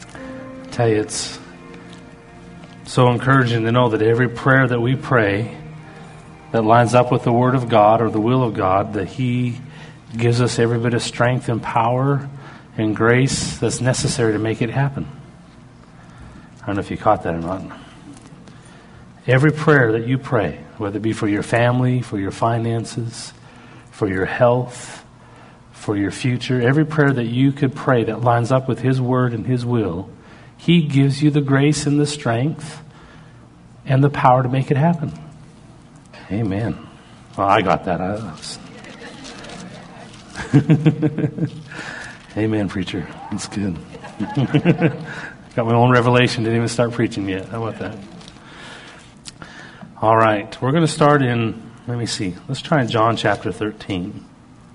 I tell you, it's so encouraging to know that every prayer that we pray that lines up with the Word of God or the will of God, that He gives us every bit of strength and power and grace that's necessary to make it happen. I don't know if you caught that or not. Every prayer that you pray, whether it be for your family, for your finances, for your health, for your future, every prayer that you could pray that lines up with His Word and His will, He gives you the grace and the strength and the power to make it happen. Amen. Well, I got that. Amen, preacher. That's good. Got my own revelation. Didn't even start preaching yet. How about that? All right. We're going to start in, let me see. Let's try in John chapter 13.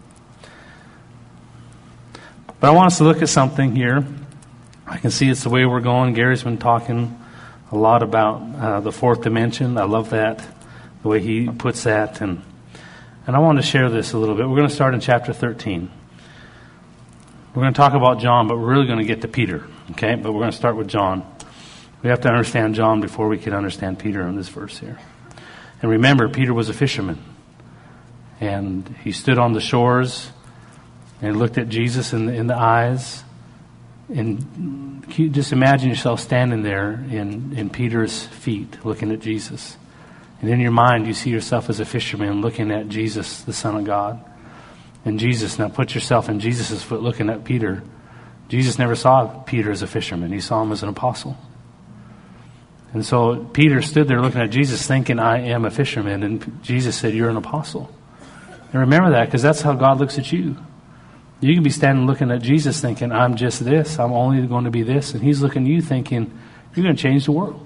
But I want us to look at something here. I can see it's the way we're going. Gary's been talking a lot about the fourth dimension. I love that, the way he puts that. And I want to share this a little bit. We're going to start in chapter 13. We're going to talk about John, but we're really going to get to Peter. Okay? But we're going to start with John. We have to understand John before we can understand Peter in this verse here. And remember, Peter was a fisherman. And he stood on the shores and looked at Jesus in the eyes. And just imagine yourself standing there in Peter's feet looking at Jesus. And in your mind, you see yourself as a fisherman looking at Jesus, the Son of God. And Jesus, now put yourself in Jesus' foot looking at Peter. Jesus never saw Peter as a fisherman. He saw him as an apostle. And so Peter stood there looking at Jesus thinking, I am a fisherman. And Jesus said, you're an apostle. And remember that, because that's how God looks at you. You can be standing looking at Jesus thinking, I'm just this. I'm only going to be this. And He's looking at you thinking, you're going to change the world.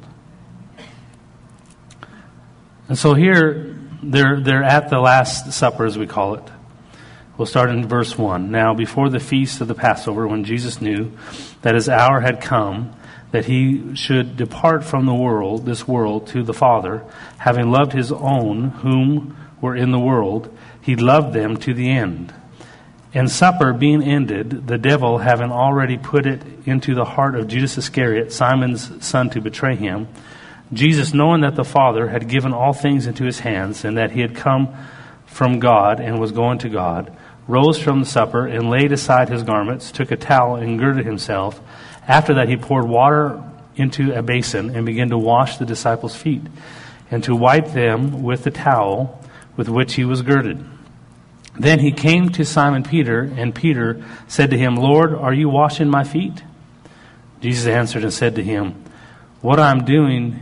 And so here, they're at the Last Supper, as we call it. We'll start in verse 1. Now, before the feast of the Passover, when Jesus knew that His hour had come, that He should depart from the world, this world, to the Father, having loved His own whom were in the world, He loved them to the end. And supper being ended, the devil having already put it into the heart of Judas Iscariot, Simon's son, to betray Him, Jesus, knowing that the Father had given all things into His hands, and that He had come from God and was going to God, rose from the supper and laid aside His garments, took a towel and girded Himself. After that He poured water into a basin and began to wash the disciples' feet, and to wipe them with the towel with which He was girded. Then He came to Simon Peter, and Peter said to Him, Lord, are you washing my feet? Jesus answered and said to him, What I am doing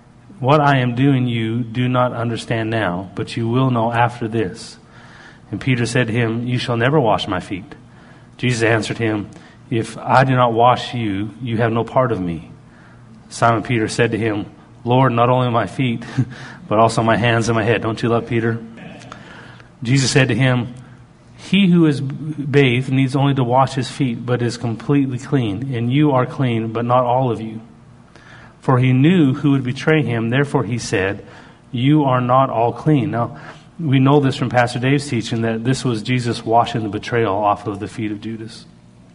you do not understand now, but you will know after this. And Peter said to Him, You shall never wash my feet. Jesus answered him, If I do not wash you, you have no part of me. Simon Peter said to Him, Lord, not only my feet, but also my hands and my head. Don't you love Peter? Jesus said to him, He who is bathed needs only to wash his feet, but is completely clean. And you are clean, but not all of you. For He knew who would betray Him. Therefore He said, You are not all clean. Now, we know this from Pastor Dave's teaching, that this was Jesus washing the betrayal off of the feet of Judas.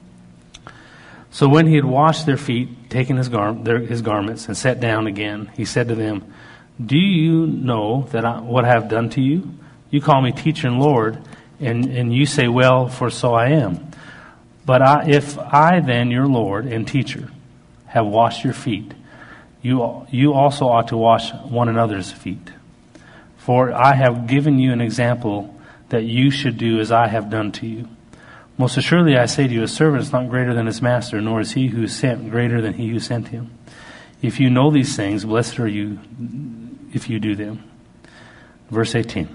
So when He had washed their feet, taken His garments, and sat down again, He said to them, Do you know what I have done to you? You call me teacher and Lord, and you say, Well, for so I am. But if I then, your Lord and teacher, have washed your feet, you also ought to wash one another's feet. For I have given you an example that you should do as I have done to you. Most assuredly I say to you, a servant is not greater than his master, nor is he who is sent greater than he who sent him. If you know these things, blessed are you if you do them. Verse 18.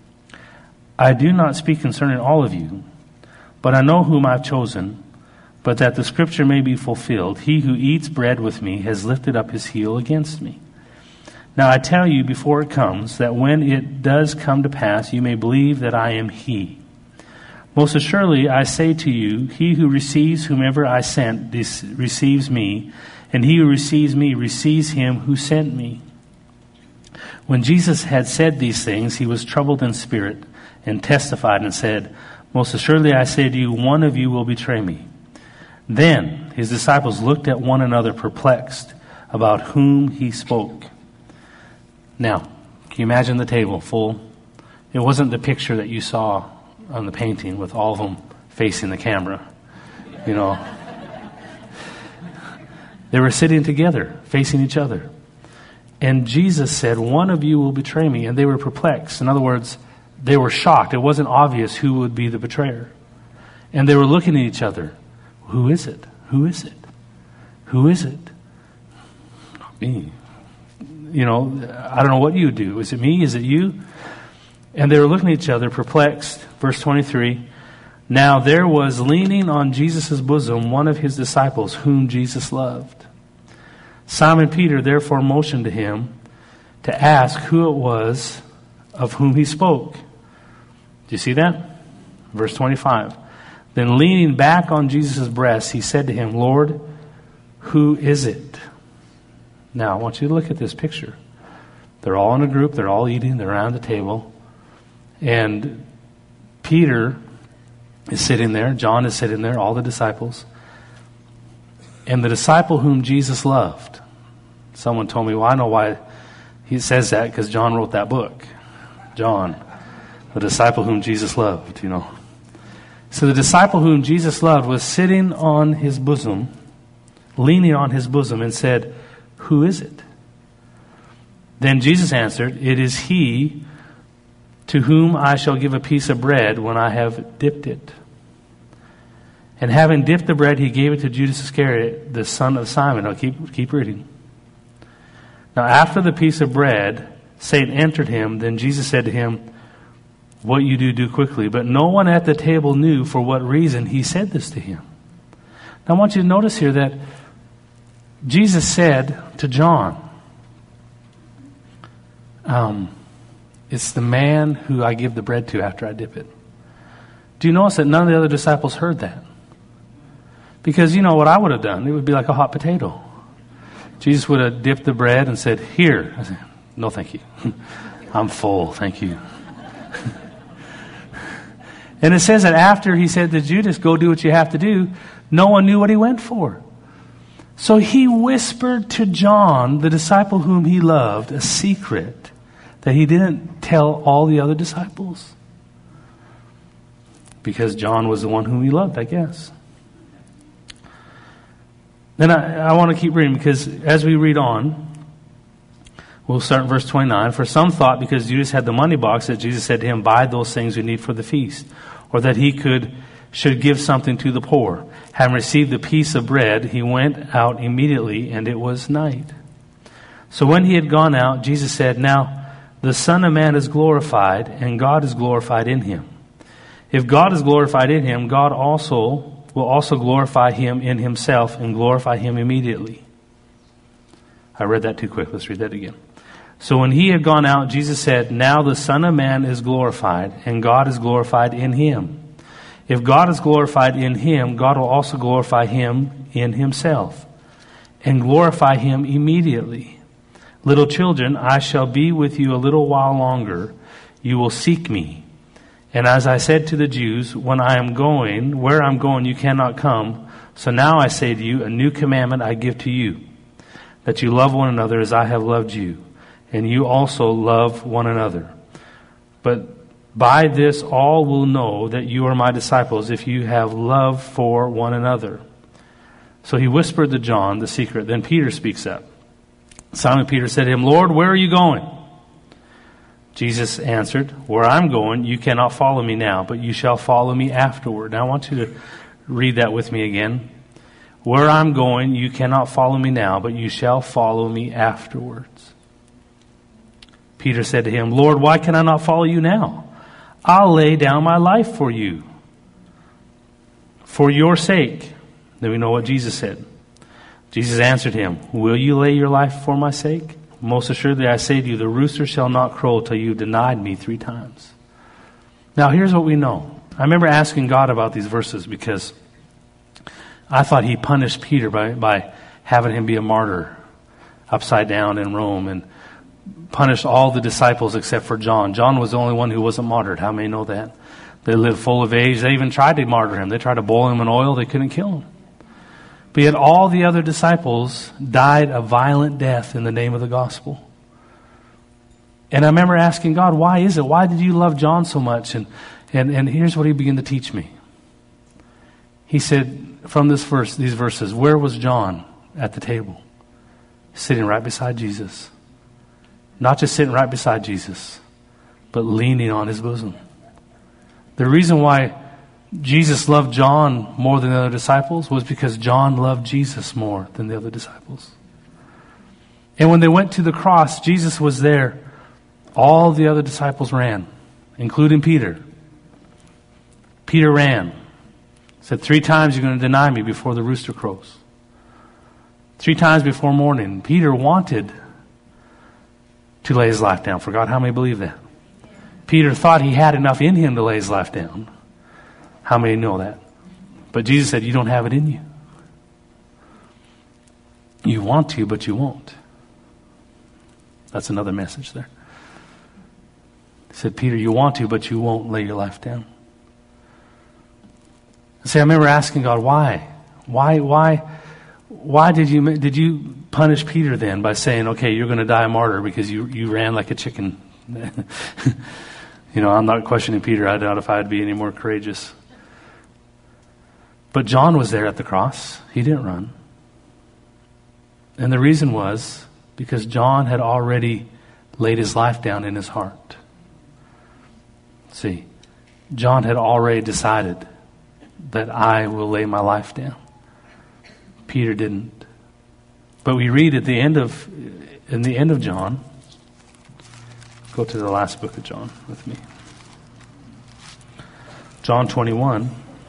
I do not speak concerning all of you, but I know whom I have chosen, but that the scripture may be fulfilled. He who eats bread with me has lifted up his heel against me. Now I tell you before it comes, that when it does come to pass, you may believe that I am He. Most assuredly I say to you, he who receives whomever I sent receives me, and he who receives me receives him who sent me. When Jesus had said these things, He was troubled in spirit, and testified and said, Most assuredly I say to you, one of you will betray me. Then his disciples looked at one another perplexed about whom he spoke. Now, can you imagine the table full? It wasn't the picture that you saw on the painting with all of them facing the camera. You know, they were sitting together, facing each other. And Jesus said, one of you will betray me. And they were perplexed. In other words, they were shocked. It wasn't obvious who would be the betrayer. And they were looking at each other. Who is it? Who is it? Who is it? Not me. You know, I don't know what you do. Is it me? Is it you? And they were looking at each other, perplexed. Verse 23. Now there was leaning on Jesus' bosom one of his disciples whom Jesus loved. Simon Peter therefore motioned to him to ask who it was of whom he spoke. Do you see that? Verse 25. Then leaning back on Jesus' breast, he said to him, Lord, who is it? Now I want you to look at this picture. They're all in a group. They're all eating. They're around the table. And Peter is sitting there. John is sitting there. All the disciples. And the disciple whom Jesus loved. Someone told me, well, I know why he says that, because John wrote that book. John, the disciple whom Jesus loved, you know. So the disciple whom Jesus loved was sitting on his bosom, leaning on his bosom, and said, who is it? Then Jesus answered, it is he to whom I shall give a piece of bread when I have dipped it. And having dipped the bread, he gave it to Judas Iscariot, the son of Simon. I'll keep reading. Now after the piece of bread, Satan entered him. Then Jesus said to him, what you do quickly. But no one at the table knew for what reason he said this to him. Now I want you to notice here that Jesus said to John, it's the man who I give the bread to after I dip it. Do you notice that none of the other disciples heard that? Because you know what I would have done? It would be like a hot potato. Jesus would have dipped the bread and said, here. I said, no, thank you. I'm full, thank you. And it says that after he said to Judas, go do what you have to do, no one knew what he went for. So he whispered to John, the disciple whom he loved, a secret that he didn't tell all the other disciples. Because John was the one whom he loved, I guess. Then I want to keep reading, because as we read on, we'll start in verse 29. For some thought, because Judas had the money box, that Jesus said to him, buy those things we need for the feast, or that he should give something to the poor. Having received the piece of bread, he went out immediately, and it was night. So when he had gone out, Jesus said, now the Son of Man is glorified, and God is glorified in him. If God is glorified in him, God also will also glorify him in himself and glorify him immediately. I read that too quick. Let's read that again. So when he had gone out, Jesus said, now the Son of Man is glorified, and God is glorified in him. If God is glorified in him, God will also glorify him in himself and glorify him immediately. Little children, I shall be with you a little while longer. You will seek me. And as I said to the Jews, where I'm going, you cannot come. So now I say to you, a new commandment I give to you, that you love one another as I have loved you, and you also love one another. But by this all will know that you are my disciples, if you have love for one another. So he whispered to John the secret. Then Peter speaks up. Simon Peter said to him, Lord, where are you going? Jesus answered, where I'm going, you cannot follow me now, but you shall follow me afterward. Now I want you to read that with me again. Where I'm going, you cannot follow me now, but you shall follow me afterwards. Peter said to him, Lord, why can I not follow you now? I'll lay down my life for you. For your sake. Then we know what Jesus said. Jesus answered him, will you lay your life for my sake? Most assuredly I say to you, the rooster shall not crow till you've denied me 3 times. Now here's what we know. I remember asking God about these verses because I thought he punished Peter by having him be a martyr upside down in Rome, and punished all the disciples except for John. John was the only one who wasn't martyred. How many know that? They lived full of age. They even tried to martyr him. They tried to boil him in oil. They couldn't kill him. But yet all the other disciples died a violent death in the name of the gospel. And I remember asking God, why is it? Why did you love John so much? And here's what he began to teach me. He said, from these verses, where was John at the table? Sitting right beside Jesus. Not just sitting right beside Jesus, but leaning on his bosom. The reason why Jesus loved John more than the other disciples was because John loved Jesus more than the other disciples. And when they went to the cross, Jesus was there. All the other disciples ran, including Peter. Peter ran. Said, 3 times you're going to deny me before the rooster crows. 3 times before morning. Peter wanted to lay his life down. For God, how many believe that? Peter thought he had enough in him to lay his life down. How many know that? But Jesus said, you don't have it in you. You want to, but you won't. That's another message there. He said, Peter, you want to, but you won't lay your life down. See, I remember asking God, why? Why did you punish Peter then by saying, okay, you're going to die a martyr because you ran like a chicken? I'm not questioning Peter. I doubt if I'd be any more courageous. But John was there at the cross. He didn't run. And the reason was because John had already laid his life down in his heart. See, John had already decided that I will lay my life down. Peter didn't. But we read in the end of John, go to the last book of John with me. John 21.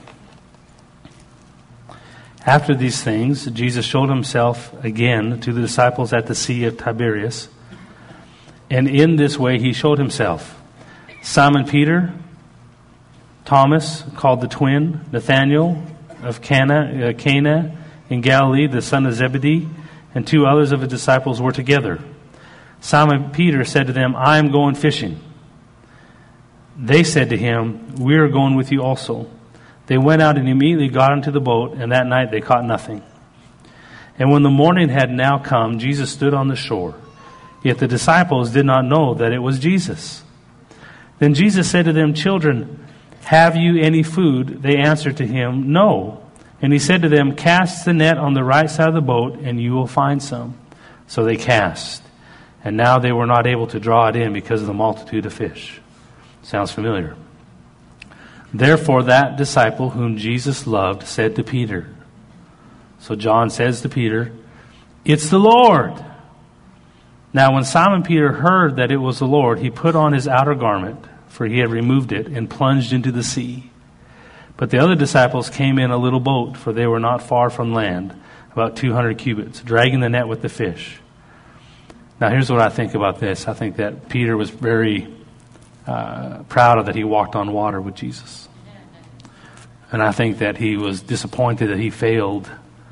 After these things, Jesus showed himself again to the disciples at the Sea of Tiberias. And in this way he showed himself. Simon Peter, Thomas, called the twin, Nathanael of Cana in Galilee, the son of Zebedee, and 2 others of his disciples were together. Simon Peter said to them, I am going fishing. They said to him, we are going with you also. They went out and immediately got into the boat, and that night they caught nothing. And when the morning had now come, Jesus stood on the shore. Yet the disciples did not know that it was Jesus. Then Jesus said to them, children, have you any food? They answered to him, no. And he said to them, cast the net on the right side of the boat, and you will find some. So they cast. And now they were not able to draw it in because of the multitude of fish. Sounds familiar. Therefore that disciple whom Jesus loved said to Peter. So John says to Peter, it's the Lord. Now when Simon Peter heard that it was the Lord, he put on his outer garment, for he had removed it, and plunged into the sea. But the other disciples came in a little boat, for they were not far from land, about 200 cubits, dragging the net with the fish. Now here's what I think about this. I think that Peter was very proud of that he walked on water with Jesus. And I think that he was disappointed that he failed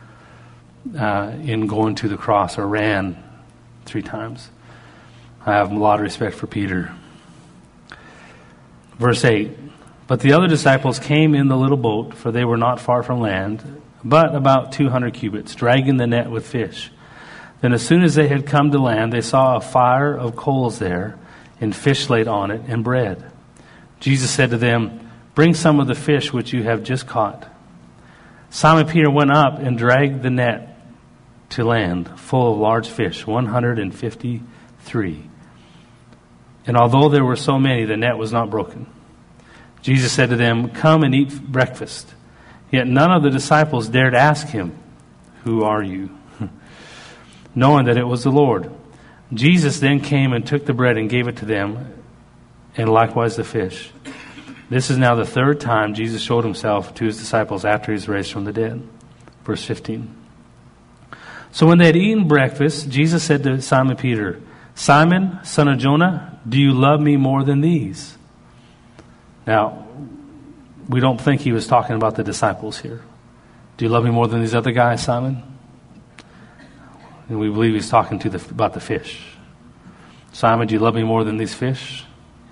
in going to the cross, or ran 3 times. I have a lot of respect for Peter. Verse 8, but the other disciples came in the little boat, for they were not far from land, but about 200 cubits, dragging the net with fish. Then as soon as they had come to land, they saw a fire of coals there, and fish laid on it, and bread. Jesus said to them, bring some of the fish which you have just caught. Simon Peter went up and dragged the net to land, full of large fish, 153. And although there were so many, the net was not broken. Jesus said to them, come and eat breakfast. Yet none of the disciples dared ask him, who are you? Knowing that it was the Lord. Jesus then came and took the bread and gave it to them, and likewise the fish. This is now the 3rd time Jesus showed himself to his disciples after he was raised from the dead. Verse 15. So when they had eaten breakfast, Jesus said to Simon Peter, Simon, son of Jonah, do you love me more than these? Now, we don't think he was talking about the disciples here. Do you love me more than these other guys, Simon? And we believe he's talking about the fish. Simon, do you love me more than these fish?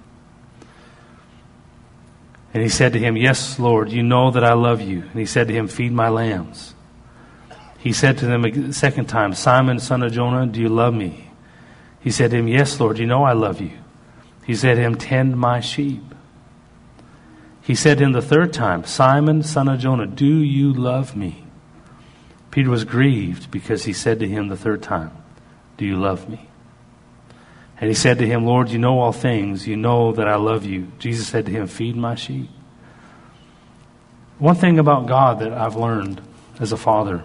And he said to him, yes, Lord, you know that I love you. And he said to him, feed my lambs. He said to them a second time, Simon, son of Jonah, do you love me? He said to him, yes, Lord, you know I love you. He said to him, tend my sheep. He said to him the third time, Simon, son of Jonah, do you love me? Peter was grieved because he said to him the third time, do you love me? And he said to him, Lord, you know all things. You know that I love you. Jesus said to him, feed my sheep. One thing about God that I've learned as a father,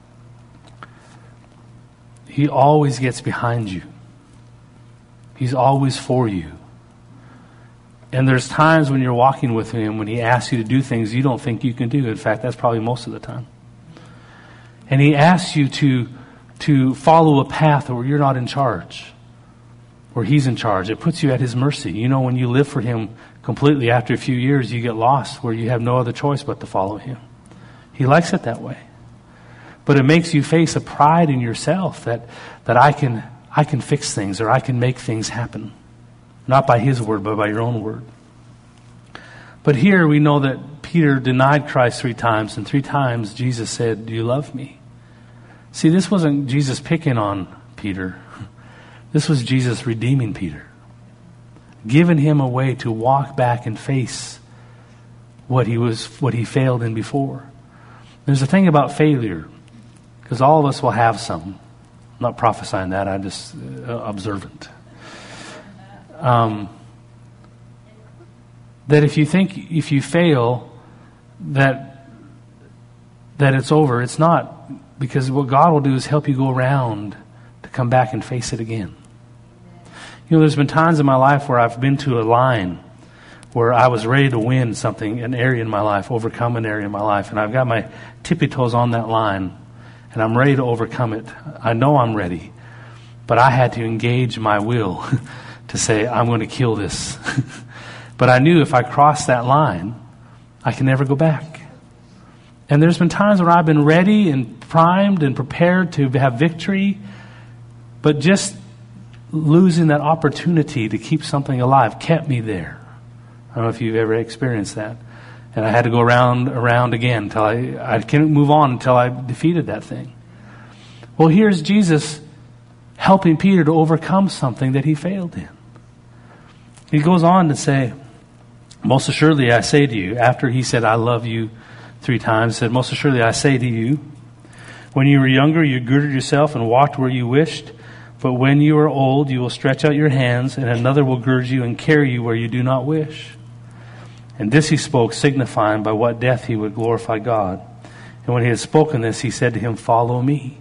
He always gets behind you. He's always for you. And there's times when you're walking with Him when He asks you to do things you don't think you can do. In fact, that's probably most of the time. And He asks you to follow a path where you're not in charge, where He's in charge. It puts you at His mercy. You know, when you live for Him completely, after a few years, you get lost where you have no other choice but to follow Him. He likes it that way. But it makes you face a pride in yourself that I can fix things or I can make things happen. Not by His word, but by your own word. But here we know that Peter denied Christ 3 times, and 3 times Jesus said, do you love me? See, this wasn't Jesus picking on Peter. This was Jesus redeeming Peter. Giving him a way to walk back and face what he failed in before. There's a thing about failure, because all of us will have some. I'm not prophesying that, I'm just observant. That if you fail, that it's over. It's not, because what God will do is help you go around to come back and face it again. You know, there's been times in my life where I've been to a line where I was ready to win something, an area in my life, overcome an area in my life, and I've got my tippy toes on that line, and I'm ready to overcome it. I know I'm ready, but I had to engage my will to say, I'm going to kill this. But I knew if I crossed that line, I can never go back. And there's been times where I've been ready and primed and prepared to have victory, but just losing that opportunity to keep something alive kept me there. I don't know if you've ever experienced that. And I had to go around again until I couldn't move on until I defeated that thing. Well, here's Jesus helping Peter to overcome something that he failed in. He goes on to say, most assuredly I say to you, after he said, I love you 3 times, said, most assuredly I say to you, when you were younger, you girded yourself and walked where you wished. But when you are old, you will stretch out your hands, and another will gird you and carry you where you do not wish. And this he spoke, signifying by what death he would glorify God. And when he had spoken this, he said to him, follow me.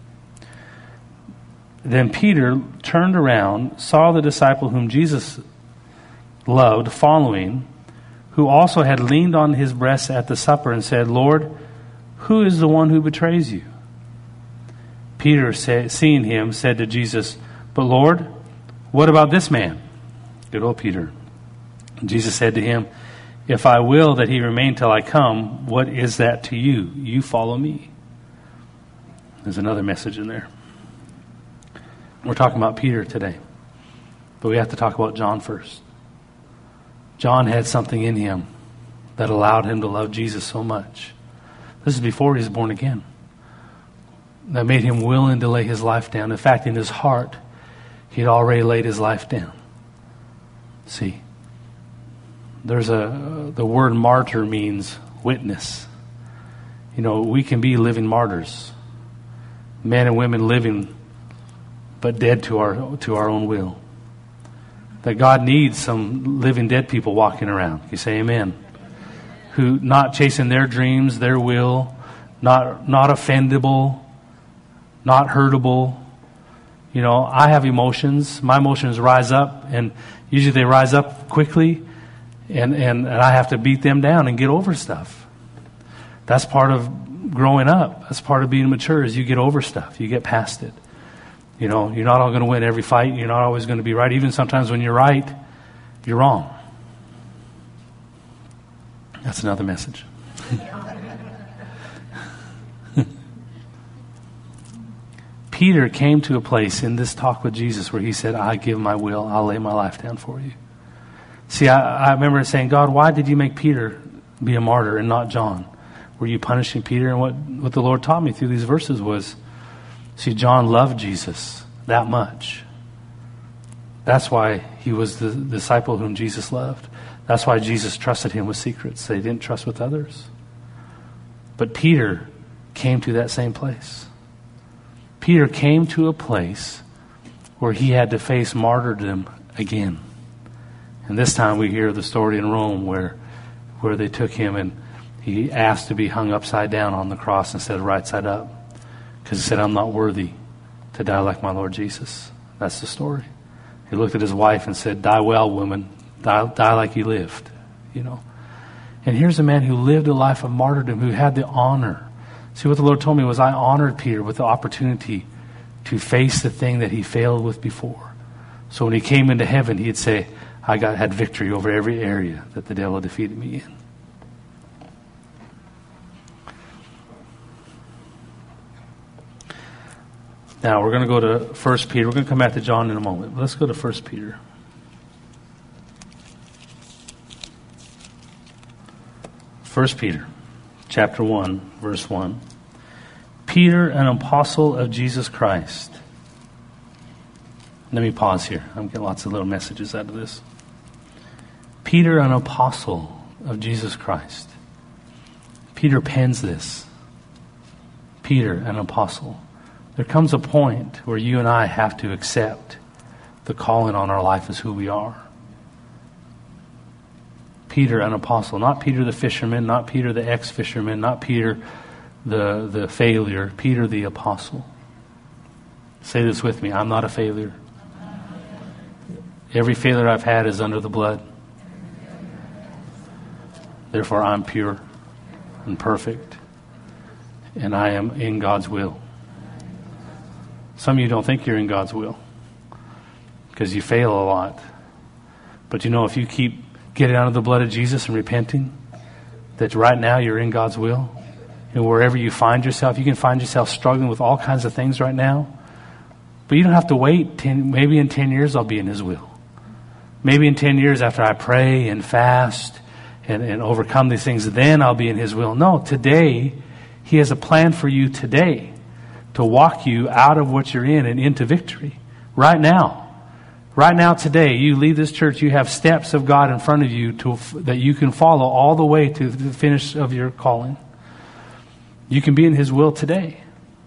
Then Peter turned around, saw the disciple whom Jesus loved following, who also had leaned on his breast at the supper, and said, Lord, who is the one who betrays you? Peter, seeing him, said to Jesus, but Lord, what about this man? Good old Peter. And Jesus said to him, if I will that he remain till I come, what is that to you? You follow me. There's another message in there. We're talking about Peter today, but we have to talk about John first. John had something in him that allowed him to love Jesus so much. This is before he was born again. That made him willing to lay his life down. In fact, in his heart, he had already laid his life down. See, there's the word martyr means witness. You know, we can be living martyrs. Men and women living, but dead to our own will. That God needs some living dead people walking around. You say amen. Who not chasing their dreams, their will, not offendable, not hurtable. You know, I have emotions. My emotions rise up, and usually they rise up quickly, and I have to beat them down and get over stuff. That's part of growing up. That's part of being mature, is you get over stuff. You get past it. You know, you're not all going to win every fight. You're not always going to be right. Even sometimes when you're right, you're wrong. That's another message. Peter came to a place in this talk with Jesus where he said, I give my will. I'll lay my life down for you. See, I remember saying, God, why did you make Peter be a martyr and not John? Were you punishing Peter? And what the Lord taught me through these verses was, see, John loved Jesus that much. That's why he was the disciple whom Jesus loved. That's why Jesus trusted him with secrets they didn't trust with others. But Peter came to that same place. Peter came to a place where he had to face martyrdom again. And this time we hear the story in Rome where they took him and he asked to be hung upside down on the cross instead of right side up. Because he said, I'm not worthy to die like my Lord Jesus. That's the story. He looked at his wife and said, die well, woman. Die like you lived. You know. And here's a man who lived a life of martyrdom, who had the honor. See, what the Lord told me was I honored Peter with the opportunity to face the thing that he failed with before. So when he came into heaven, he'd say, I had victory over every area that the devil defeated me in. Now, we're going to go to 1 Peter. We're going to come back to John in a moment. But let's go to 1 Peter. 1 Peter, chapter 1, verse 1. Peter, an apostle of Jesus Christ. Let me pause here. I'm getting lots of little messages out of this. Peter, an apostle of Jesus Christ. Peter pens this. Peter, an apostle. There comes a point where you and I have to accept the calling on our life as who we are. Peter, an apostle. Not Peter the fisherman, not Peter the ex-fisherman, not Peter the failure. Peter the apostle. Say this with me. I'm not a failure. Every failure I've had is under the blood. Therefore, I'm pure and perfect. And I am in God's will. Some of you don't think you're in God's will because you fail a lot. But you know, if you keep getting under the blood of Jesus and repenting, that right now you're in God's will. And wherever you find yourself, you can find yourself struggling with all kinds of things right now. But you don't have to wait. Maybe in 10 years I'll be in His will. Maybe in 10 years after I pray and fast and overcome these things, then I'll be in His will. No, today He has a plan for you today to walk you out of what you're in and into victory. Right now. Right now, today, you leave this church, you have steps of God in front of you that you can follow all the way to the finish of your calling. You can be in His will today.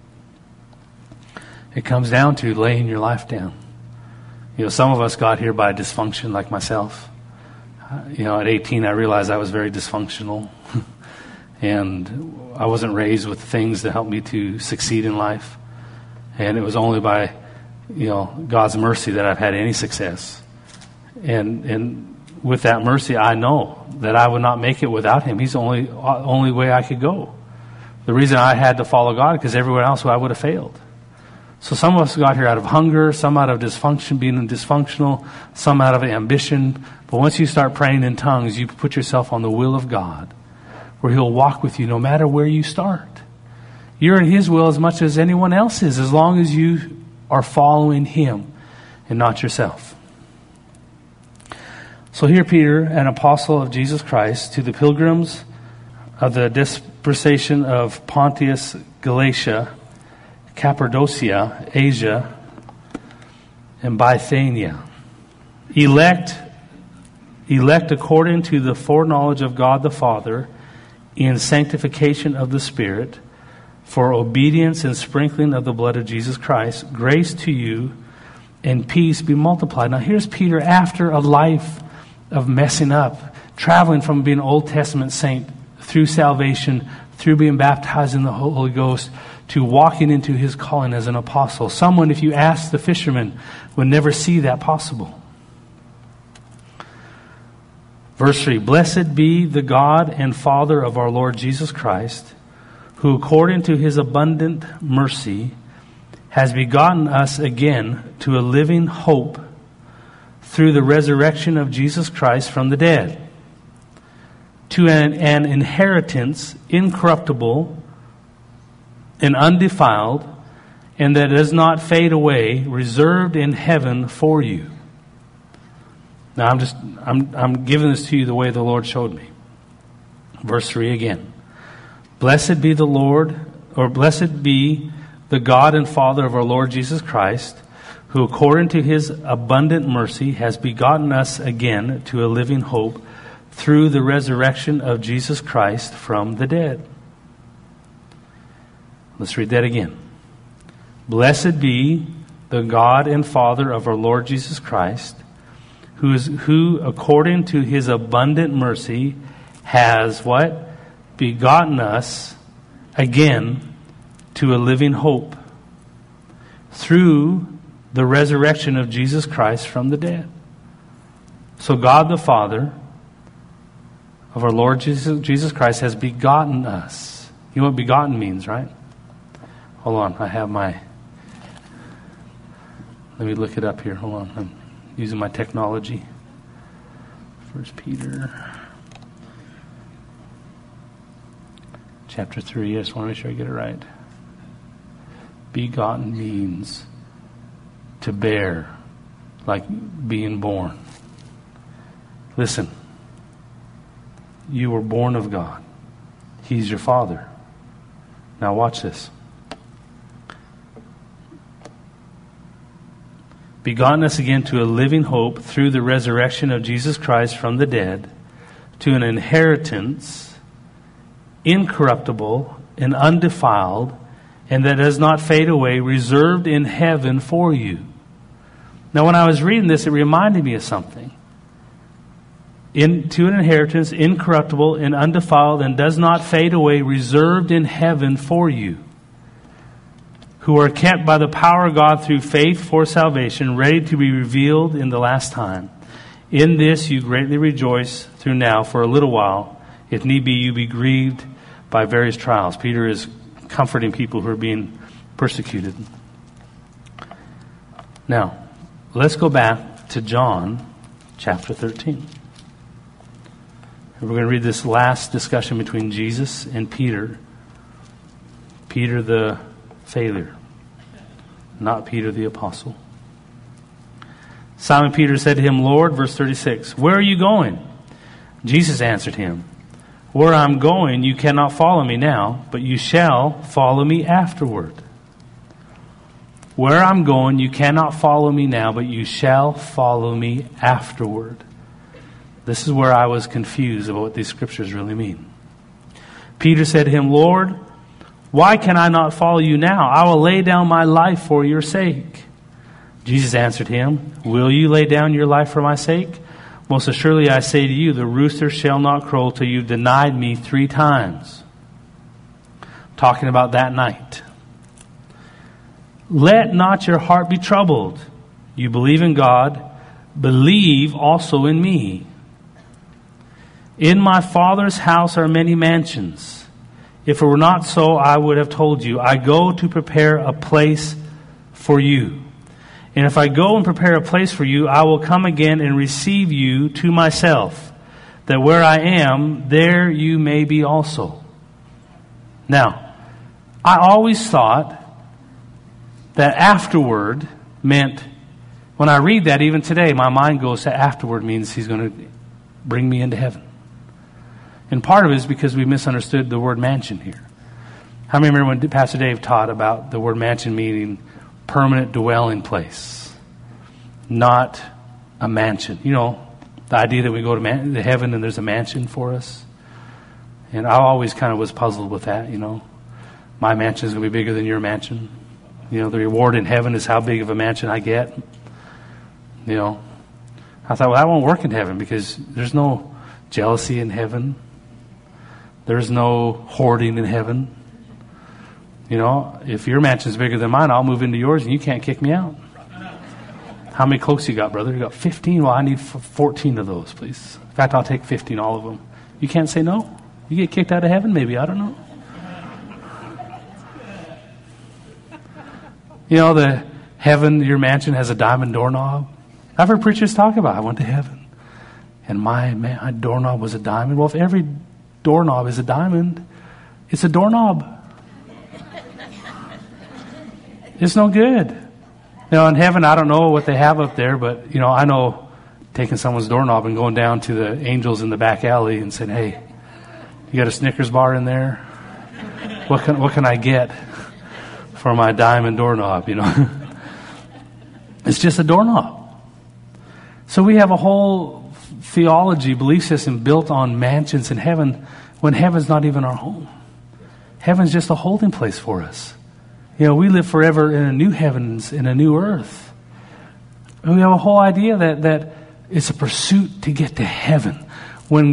It comes down to laying your life down. You know, some of us got here by dysfunction, like myself. You know, at 18, I realized I was very dysfunctional. And I wasn't raised with things that helped me to succeed in life. And it was only by, you know, God's mercy that I've had any success. And with that mercy, I know that I would not make it without Him. He's the only way I could go. The reason I had to follow God, because everywhere else I would have failed. So some of us got here out of hunger, some out of dysfunction, being dysfunctional, some out of ambition. But once you start praying in tongues, you put yourself on the will of God, where He'll walk with you no matter where you start. You're in His will as much as anyone else is, as long as you are following Him and not yourself. So here Peter, an apostle of Jesus Christ, to the pilgrims of the dispersation of Pontus, Galatia, Cappadocia, Asia, and Bithynia. Elect according to the foreknowledge of God the Father, in sanctification of the Spirit, for obedience and sprinkling of the blood of Jesus Christ, grace to you and peace be multiplied. Now here's Peter after a life of messing up, traveling from being an Old Testament saint through salvation, through being baptized in the Holy Ghost, to walking into his calling as an apostle. Someone, if you ask the fishermen, would never see that possible. Verse 3, Blessed be the God and Father of our Lord Jesus Christ, who according to His abundant mercy has begotten us again to a living hope through the resurrection of Jesus Christ from the dead, to an inheritance incorruptible and undefiled, and that does not fade away, reserved in heaven for you. Now I'm giving this to you the way the Lord showed me. Verse 3 again. Blessed be the Lord, or blessed be the God and Father of our Lord Jesus Christ, who according to his abundant mercy has begotten us again to a living hope through the resurrection of Jesus Christ from the dead. Let's read that again. Blessed be the God and Father of our Lord Jesus Christ, who according to his abundant mercy has what? Begotten us again to a living hope through the resurrection of Jesus Christ from the dead. So God the Father of our Lord Jesus Christ has begotten us. You know what begotten means, right? Hold on, let me look it up here. Hold on, I'm using my technology. 1 Peter chapter 3. I just want to make sure I get it right. Begotten means to bear, like being born. Listen, you were born of God. He's your Father. Now watch this. Begotten us again to a living hope through the resurrection of Jesus Christ from the dead, to an inheritance incorruptible and undefiled, and that does not fade away, reserved in heaven for you. Now when I was reading this, it reminded me of something. To an inheritance incorruptible and undefiled, and does not fade away, reserved in heaven for you, who are kept by the power of God through faith for salvation, ready to be revealed in the last time. In this you greatly rejoice through now for a little while, if need be, you be grieved by various trials. Peter is comforting people who are being persecuted. Now, let's go back to John chapter 13. We're going to read this last discussion between Jesus and Peter. Peter the failure, not Peter the apostle. Simon Peter said to him, Lord, verse 36, where are you going? Jesus answered him, where I'm going you cannot follow me now, but you shall follow me afterward. Where I'm going you cannot follow me now, but you shall follow me afterward. This is where I was confused about what these scriptures really mean. Peter said to him, Lord, why can I not follow you now? I will lay down my life for your sake. Jesus answered him, will you lay down your life for my sake? Most assuredly I say to you, the rooster shall not crow till you've denied me 3 times. Talking about that night. Let not your heart be troubled. You believe in God, believe also in me. In my Father's house are many mansions. If it were not so, I would have told you. I go to prepare a place for you. And if I go and prepare a place for you, I will come again and receive you to myself, that where I am, there you may be also. Now, I always thought that afterward meant, when I read that even today, my mind goes to afterward means he's going to bring me into heaven. And part of it is because we misunderstood the word mansion here. How many remember when Pastor Dave taught about the word mansion meaning permanent dwelling place, not a mansion? You know, the idea that we go to heaven and there's a mansion for us. And I always kind of was puzzled with that, you know. My mansion is going to be bigger than your mansion. You know, the reward in heaven is how big of a mansion I get. You know, I thought, well, that won't work in heaven because there's no jealousy in heaven. There's no hoarding in heaven. You know, if your mansion's bigger than mine, I'll move into yours and you can't kick me out. How many cloaks you got, brother? You got 15? Well, I need 14 of those, please. In fact, I'll take 15, all of them. You can't say no? You get kicked out of heaven, maybe. I don't know. You know, the heaven, your mansion has a diamond doorknob. I've heard preachers talk about, I went to heaven and my doorknob was a diamond. Well, if every doorknob is a diamond, it's a doorknob. It's no good. You know, in heaven, I don't know what they have up there, but, you know, I know taking someone's doorknob and going down to the angels in the back alley and saying, hey, you got a Snickers bar in there? What can I get for my diamond doorknob, It's just a doorknob. So we have a whole theology, belief system built on mansions in heaven when heaven's not even our home. Heaven's just a holding place for us. We live forever in a new heavens, in a new earth. And we have a whole idea that it's a pursuit to get to heaven. When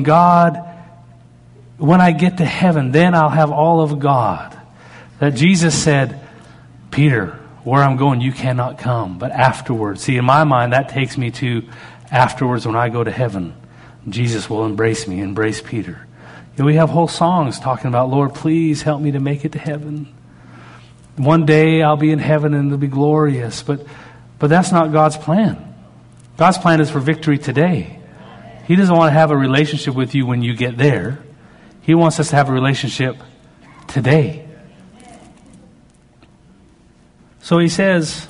I get to heaven, then I'll have all of God. That Jesus said, Peter, where I'm going, you cannot come, but afterwards. See, in my mind, that takes me to afterwards when I go to heaven. Jesus will embrace me, embrace Peter. We have whole songs talking about, Lord, please help me to make it to heaven. One day I'll be in heaven and it'll be glorious. But that's not God's plan. God's plan is for victory today. He doesn't want to have a relationship with you when you get there. He wants us to have a relationship today. So he says,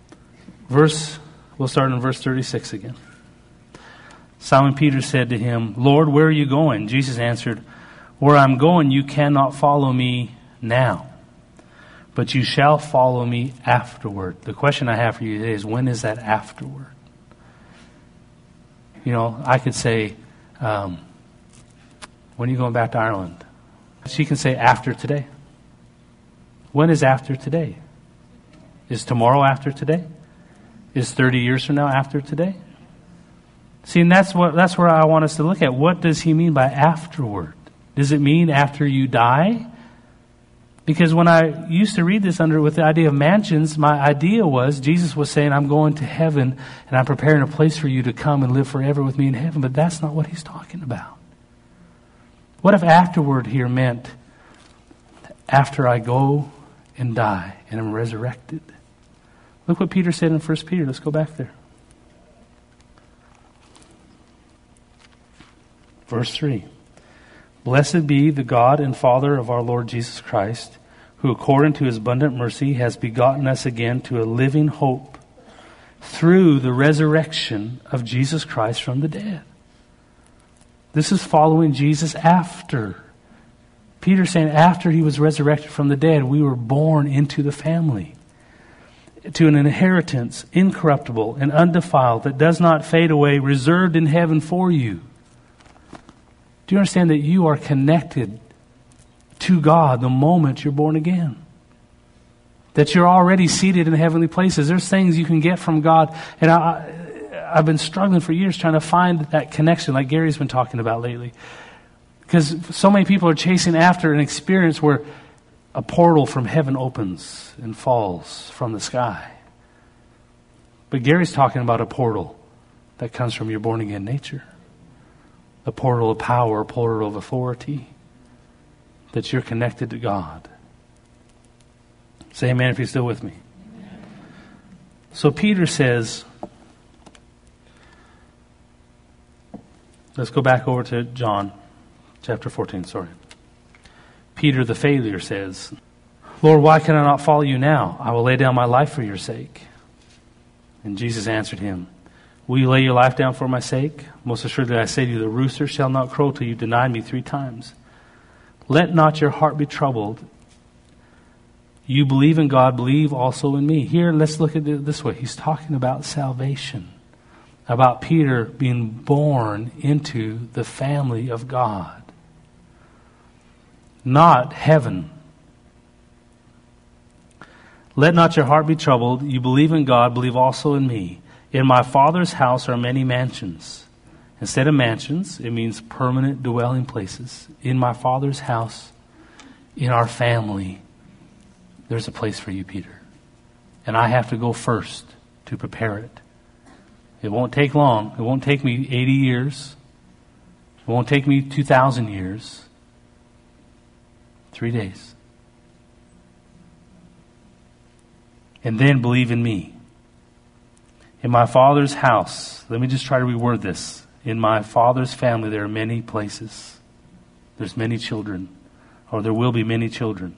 we'll start in verse 36 again. Simon Peter said to him, Lord, where are you going? Jesus answered, where I'm going, you cannot follow me now, but you shall follow me afterward. The question I have for you today is, when is that afterward? I could say, when are you going back to Ireland? She can say, after today. When is after today? Is tomorrow after today? Is 30 years from now after today? See, and that's where I want us to look at. What does he mean by afterward? Does it mean after you die? Because when I used to read this with the idea of mansions, my idea was Jesus was saying, I'm going to heaven and I'm preparing a place for you to come and live forever with me in heaven. But that's not what he's talking about. What if afterward here meant after I go and die and am resurrected? Look what Peter said in 1 Peter. Let's go back there. Verse 3. Blessed be the God and Father of our Lord Jesus Christ, who according to his abundant mercy has begotten us again to a living hope through the resurrection of Jesus Christ from the dead. This is following Jesus after. Peter's saying after he was resurrected from the dead, we were born into the family, to an inheritance incorruptible and undefiled that does not fade away, reserved in heaven for you. Do you understand that you are connected to God the moment you're born again? That you're already seated in heavenly places. There's things you can get from God. And I've been struggling for years trying to find that connection like Gary's been talking about lately. Because so many people are chasing after an experience where a portal from heaven opens and falls from the sky. But Gary's talking about a portal that comes from your born again nature. A portal of power, a portal of authority. That you're connected to God. Say amen if you're still with me. Amen. So Peter says, let's go back over to John chapter 14, Peter the failure says, Lord, why can I not follow you now? I will lay down my life for your sake. And Jesus answered him, will you lay your life down for my sake? Most assuredly I say to you, the rooster shall not crow till you deny me 3 times. Let not your heart be troubled. You believe in God, believe also in me. Here, let's look at it this way. He's talking about salvation. About Peter being born into the family of God. Not heaven. Let not your heart be troubled. You believe in God, believe also in me. In my Father's house are many mansions. Instead of mansions, it means permanent dwelling places. In my Father's house, in our family, there's a place for you, Peter. And I have to go first to prepare it. It won't take long. It won't take me 80 years. It won't take me 2,000 years. 3 days. And then believe in me. In my Father's house, let me just try to reword this. In my Father's family, there are many places. There's many children, or there will be many children.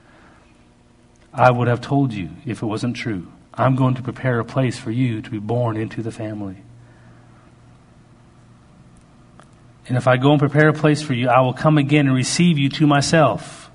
I would have told you if it wasn't true. I'm going to prepare a place for you to be born into the family. And if I go and prepare a place for you, I will come again and receive you to myself,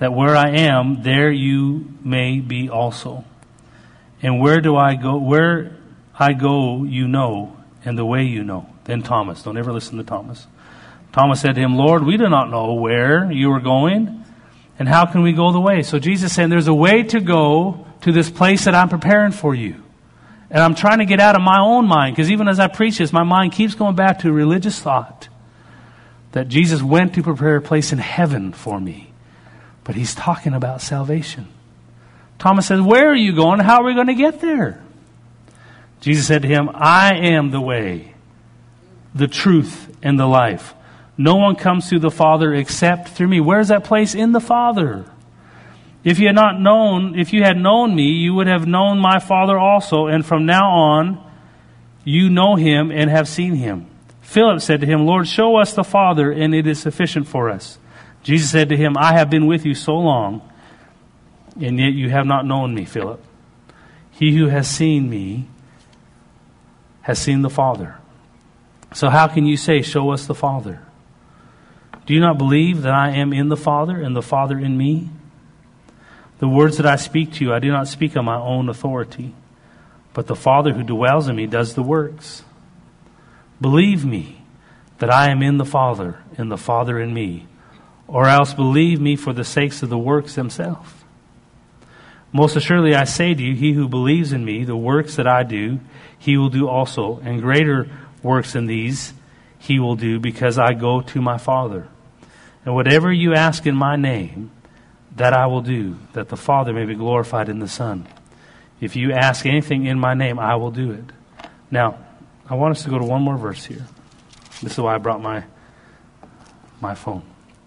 that where I am, there you may be also. And where I go, you know, and the way you know. Then Thomas, don't ever listen to Thomas. Thomas said to him, Lord, we do not know where you are going, and how can we go the way? So Jesus said, there's a way to go to this place that I'm preparing for you. And I'm trying to get out of my own mind, because even as I preach this, my mind keeps going back to religious thought that Jesus went to prepare a place in heaven for me. But he's talking about salvation. Thomas says, where are you going? How are we going to get there? Jesus said to him, I am the way, the truth, and the life. No one comes to the Father except through me. Where's that place? In the Father. If you had known me, you would have known my Father also, and from now on you know him and have seen him. Philip said to him, Lord, show us the Father, and it is sufficient for us. Jesus said to him, I have been with you so long, and yet you have not known me, Philip. He who has seen me has seen the Father. So how can you say, show us the Father? Do you not believe that I am in the Father and the Father in me? The words that I speak to you, I do not speak on my own authority, but the Father who dwells in me does the works. Believe me that I am in the Father and the Father in me, or else believe me for the sakes of the works themselves. Most assuredly I say to you, he who believes in me, the works that I do, he will do also, and greater works than these he will do, because I go to my Father. And whatever you ask in my name, that I will do, that the Father may be glorified in the Son. If you ask anything in my name, I will do it. Now, I want us to go to one more verse here. This is why I brought my phone.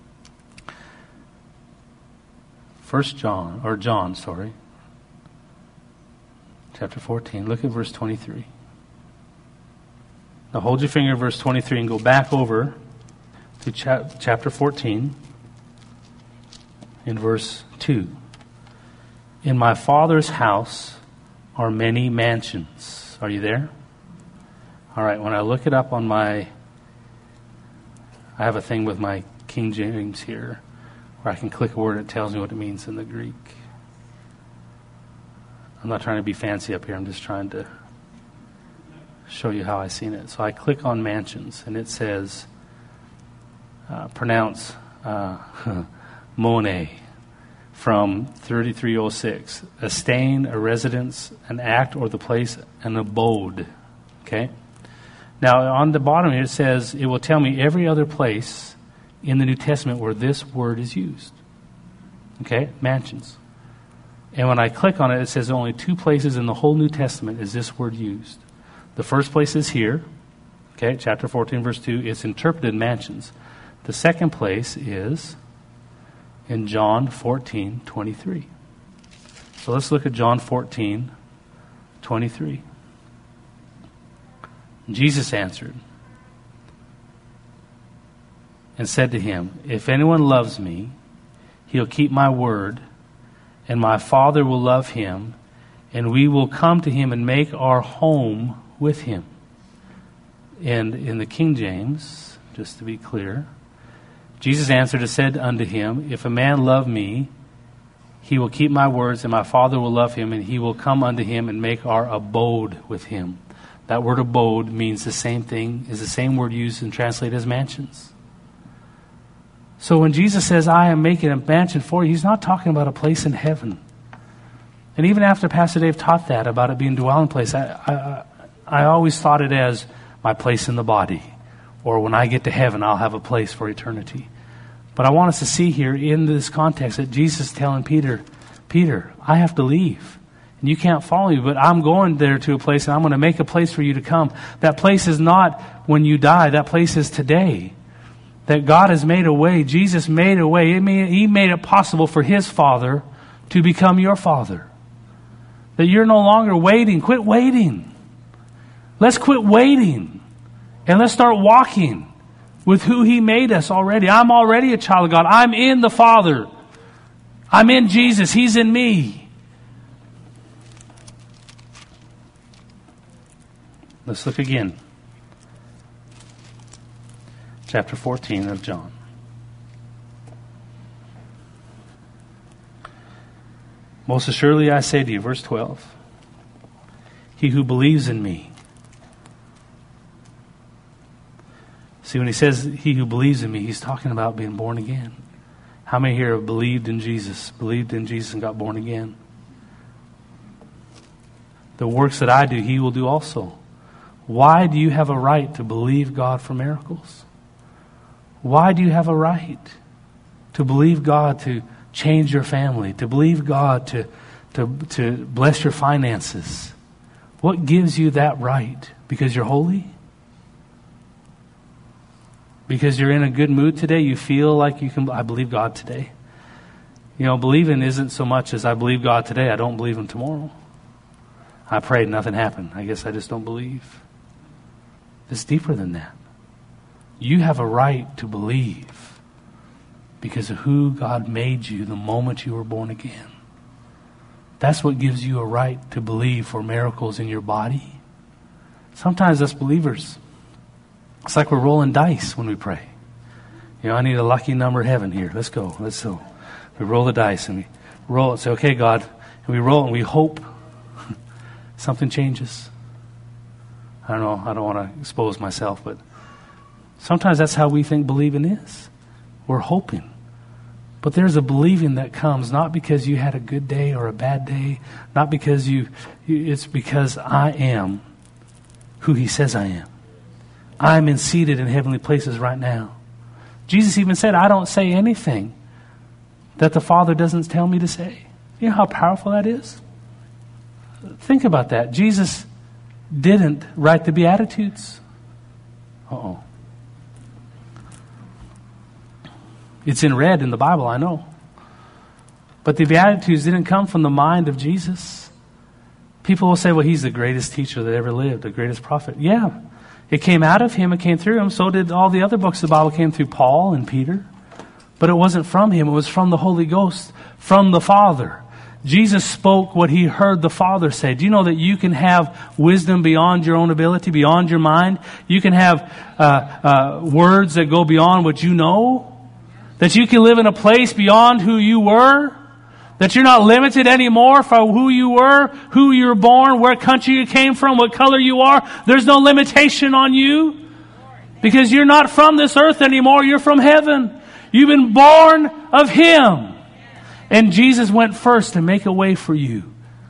John, chapter 14. Look at verse 23. Now hold your finger at verse 23 and go back over to chapter 14 in verse 2. In my Father's house are many mansions. Are you there? All right, when I look it up on I have a thing with my King James here, where I can click a word and it tells me what it means in the Greek. I'm not trying to be fancy up here. I'm just trying to show you how I've seen it. So I click on mansions, and it says, pronounce Mone from 3306. A stain, a residence, an act, or the place, an abode. Okay? Now, on the bottom here, it says, it will tell me every other place in the New Testament where this word is used. Okay? Mansions. And when I click on it, it says only 2 places in the whole New Testament is this word used. The first place is here. Okay? Chapter 14, verse 2. It's interpreted mansions. The second place is in John 14:23. So let's look at John 14:23. Jesus answered and said to him, if anyone loves me, he'll keep my word, and my Father will love him, and we will come to him and make our home with him. And in the King James, just to be clear, Jesus answered and said unto him, if a man love me, he will keep my words, and my Father will love him, and he will come unto him and make our abode with him. That word abode means the same thing, is the same word used and translated as mansions. So when Jesus says, I am making a mansion for you, he's not talking about a place in heaven. And even after Pastor Dave taught that, about it being a dwelling place, I always thought it as my place in the body. Or when I get to heaven, I'll have a place for eternity. But I want us to see here in this context that Jesus is telling Peter, I have to leave. And you can't follow me, but I'm going there to a place, and I'm going to make a place for you to come. That place is not when you die. That place is today. That God has made a way. Jesus made a way. He made it possible for his Father to become your Father. That you're no longer waiting. Quit waiting. Let's quit waiting. And let's start walking with who he made us already. I'm already a child of God. I'm in the Father. I'm in Jesus. He's in me. Let's look again. Chapter 14 of John. Most assuredly I say to you, verse 12, he who believes in me. See, when he says he who believes in me, he's talking about being born again. How many here have believed in Jesus and got born again? The works that I do, he will do also. Why do you have a right to believe God for miracles? Why do you have a right to believe God to change your family, to believe God to bless your finances? What gives you that right? Because you're holy? Because you're in a good mood today? You feel like you can, I believe God today. You know, believing isn't so much as I believe God today, I don't believe Him tomorrow. I prayed, nothing happened. I guess I just don't believe. It's deeper than that. You have a right to believe because of who God made you the moment you were born again. That's what gives you a right to believe for miracles in your body. Sometimes us believers, it's like we're rolling dice when we pray. You know, I need a lucky number heaven here. Let's go. Let's go. We roll the dice and we roll and say, okay, God. And we roll and we hope something changes. I don't know. I don't want to expose myself, but sometimes that's how we think believing is. We're hoping. But there's a believing that comes not because you had a good day or a bad day, not because it's because I am who He says I am. I'm seated in heavenly places right now. Jesus even said, I don't say anything that the Father doesn't tell me to say. You know how powerful that is? Think about that. Jesus didn't write the Beatitudes. Uh-oh. It's in red in the Bible, I know. But the Beatitudes didn't come from the mind of Jesus. People will say, well, He's the greatest teacher that ever lived, the greatest prophet. Yeah. It came out of Him, it came through Him. So did all the other books of the Bible came through Paul and Peter. But it wasn't from Him, it was from the Holy Ghost, from the Father. Jesus spoke what He heard the Father say. Do you know that you can have wisdom beyond your own ability, beyond your mind? You can have words that go beyond what you know? That you can live in a place beyond who you were? That you're not limited anymore for who you were, who you were born, what country you came from, what color you are? There's no limitation on you. Because you're not from this earth anymore, you're from heaven. You've been born of Him. And Jesus went first to make a way for you.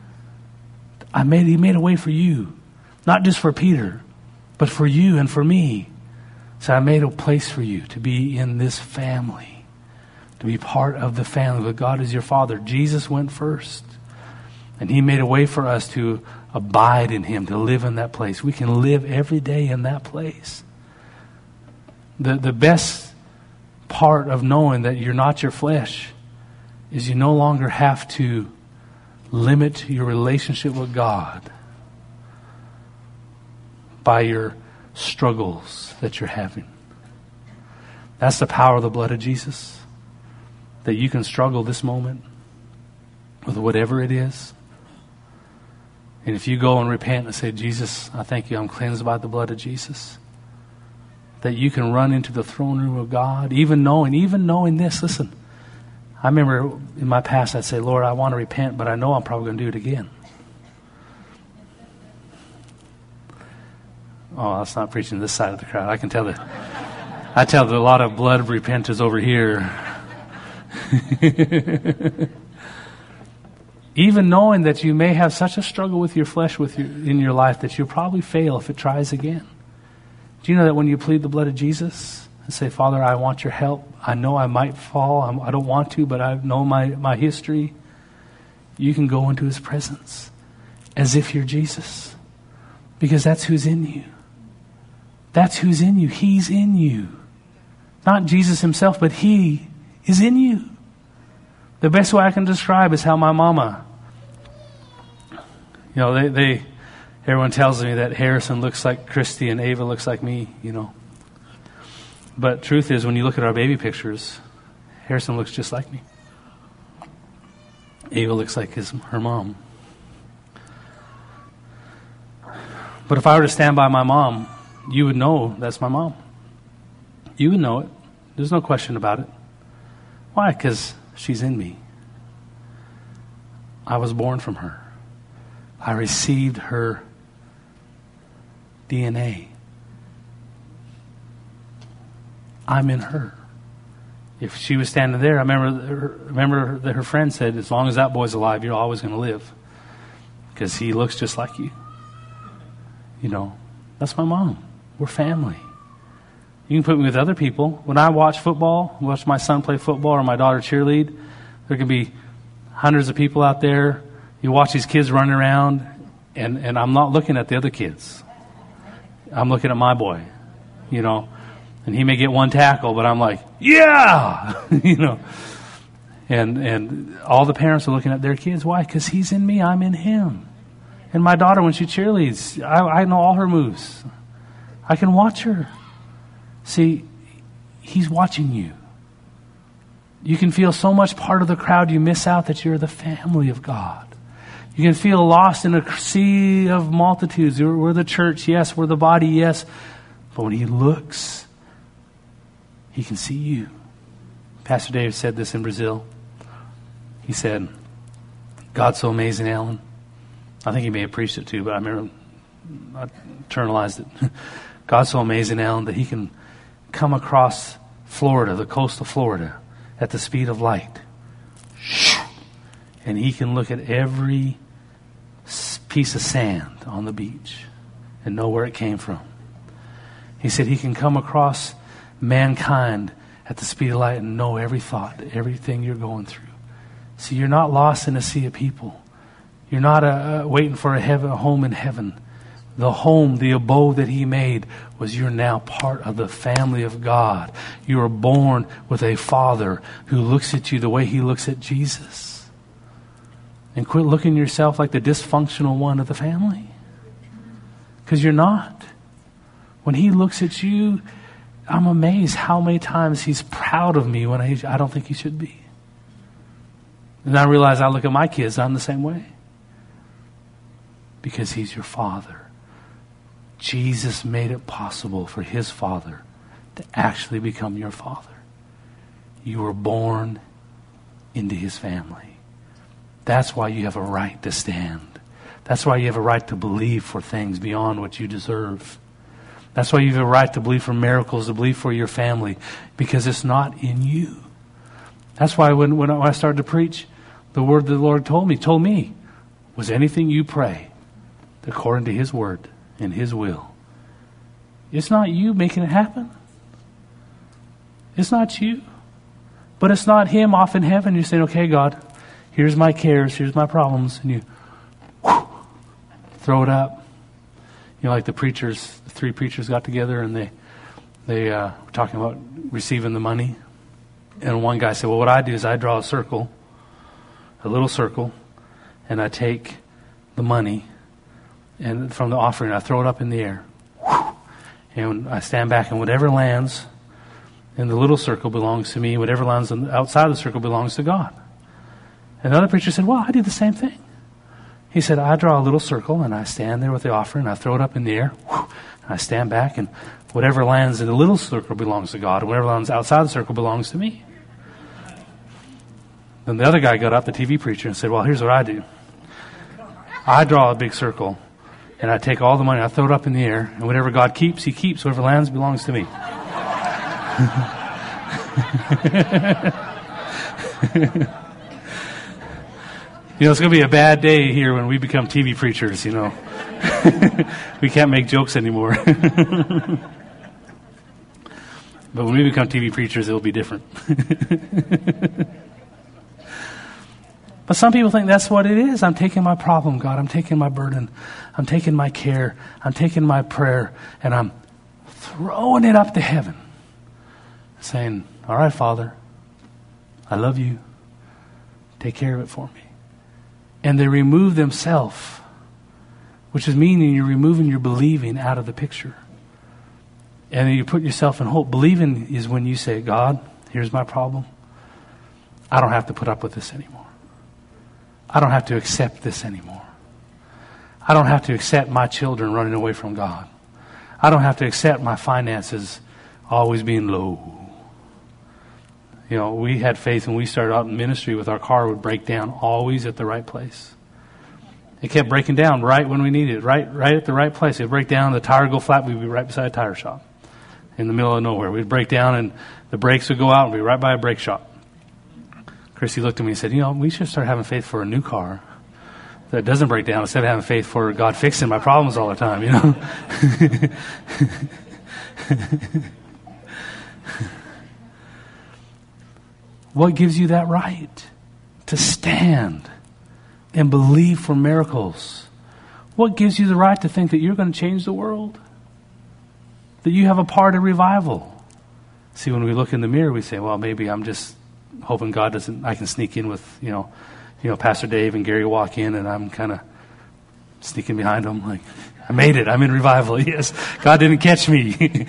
He made a way for you. Not just for Peter, but for you and for me. So I made a place for you to be in this family. To be part of the family. But God is your Father. Jesus went first. And He made a way for us to abide in Him, to live in that place. We can live every day in that place. The best part of knowing that you're not your flesh is you no longer have to limit your relationship with God by your struggles that you're having. That's the power of the blood of Jesus. That you can struggle this moment with whatever it is. And if you go and repent and say, Jesus, I thank you, I'm cleansed by the blood of Jesus. That you can run into the throne room of God, even knowing this. Listen, I remember in my past I'd say, Lord, I want to repent, but I know I'm probably going to do it again. Oh, that's not preaching this side of the crowd. I can tell that. I tell that a lot of blood repenters over here. Even knowing that you may have such a struggle with your flesh in your life that you'll probably fail if it tries again. Do you know that when you plead the blood of Jesus and say, Father, I want your help. I know I might fall. I don't want to, but I know my history. You can go into His presence as if you're Jesus. Because that's who's in you. That's who's in you. He's in you. Not Jesus Himself, but He is in you. The best way I can describe is how my mama, you know, everyone tells me that Harrison looks like Christy and Ava looks like me, you know. But truth is, when you look at our baby pictures, Harrison looks just like me. Ava looks like her mom. But if I were to stand by my mom, you would know that's my mom. You would know it. There's no question about it. Why? Because she's in me. I was born from her. I received her DNA. I'm in her. If she was standing there, I remember that her friend said, as long as that boy's alive, you're always going to live. Because he looks just like you. You know, that's my mom. We're family. You can put me with other people. When I watch football, watch my son play football or my daughter cheerlead, there can be hundreds of people out there. You watch these kids running around, and I'm not looking at the other kids. I'm looking at my boy, you know. And he may get one tackle, but I'm like, yeah! You know. And all the parents are looking at their kids. Why? Because he's in me, I'm in him. And my daughter, when she cheerleads, I know all her moves. I can watch her. See, he's watching you. You can feel so much part of the crowd you miss out that you're the family of God. You can feel lost in a sea of multitudes. We're the church, yes. We're the body, yes. But when he looks, he can see you. Pastor Dave said this in Brazil. He said, God's so amazing, Alan. I think he may have preached it too, but I remember I internalized it. God's so amazing, Alan, that he can come across Florida, the coast of Florida, at the speed of light. And he can look at every piece of sand on the beach and know where it came from. He said he can come across mankind at the speed of light and know every thought, everything you're going through. See, you're not lost in a sea of people. You're not waiting for a home in heaven. The home, the abode that he made was you're now part of the family of God. You are born with a Father who looks at you the way he looks at Jesus. And quit looking at yourself like the dysfunctional one of the family. Because you're not. When he looks at you, I'm amazed how many times he's proud of me when I don't think he should be. And I realize I look at my kids, I'm the same way. Because he's your Father. Jesus made it possible for his Father to actually become your Father. You were born into his family. That's why you have a right to stand. That's why you have a right to believe for things beyond what you deserve. That's why you have a right to believe for miracles, to believe for your family, because it's not in you. That's why when I started to preach, the word the Lord told me, was anything you pray according to his word and his will. It's not you making it happen. It's not you. But it's not him off in heaven. You're saying, okay, God, here's my cares, here's my problems. And you throw it up. You know, like the three preachers got together and they were talking about receiving the money. And one guy said, well, what I do is I draw a little circle, and I take the money and from the offering, I throw it up in the air. And I stand back, and whatever lands in the little circle belongs to me. Whatever lands outside the circle belongs to God. And the other preacher said, well, I do the same thing. He said, I draw a little circle, and I stand there with the offering, I throw it up in the air, and I stand back, and whatever lands in the little circle belongs to God, and whatever lands outside the circle belongs to me. Then the other guy got up, the TV preacher, and said, well, here's what I do. I draw a big circle, and I take all the money, I throw it up in the air, and whatever God keeps, he keeps. Whatever lands belongs to me. You know, it's going to be a bad day here when we become TV preachers, you know. We can't make jokes anymore. But when we become TV preachers, it'll be different. But some people think that's what it is. I'm taking my problem, God. I'm taking my burden. I'm taking my care. I'm taking my prayer. And I'm throwing it up to heaven. Saying, all right, Father, I love you. Take care of it for me. And they remove themselves, which is meaning you're removing your believing out of the picture. And then you put yourself in hope. Believing is when you say, God, here's my problem. I don't have to put up with this anymore. I don't have to accept this anymore. I don't have to accept my children running away from God. I don't have to accept my finances always being low. We had faith when we started out in ministry with our car would break down always at the right place. It kept breaking down right when we needed it, right at the right place. It would break down, the tire would go flat, we'd be right beside a tire shop in the middle of nowhere. We'd break down and the brakes would go out and we'd be right by a brake shop. Christy looked at me and said, we should start having faith for a new car that doesn't break down instead of having faith for God fixing my problems all the time, What gives you that right to stand and believe for miracles? What gives you the right to think that you're going to change the world? That you have a part of revival? See, when we look in the mirror, we say, well, maybe I'm just hoping God I can sneak in with, Pastor Dave and Gary walk in and I'm kind of sneaking behind them like, I made it. I'm in revival. Yes, God didn't catch me.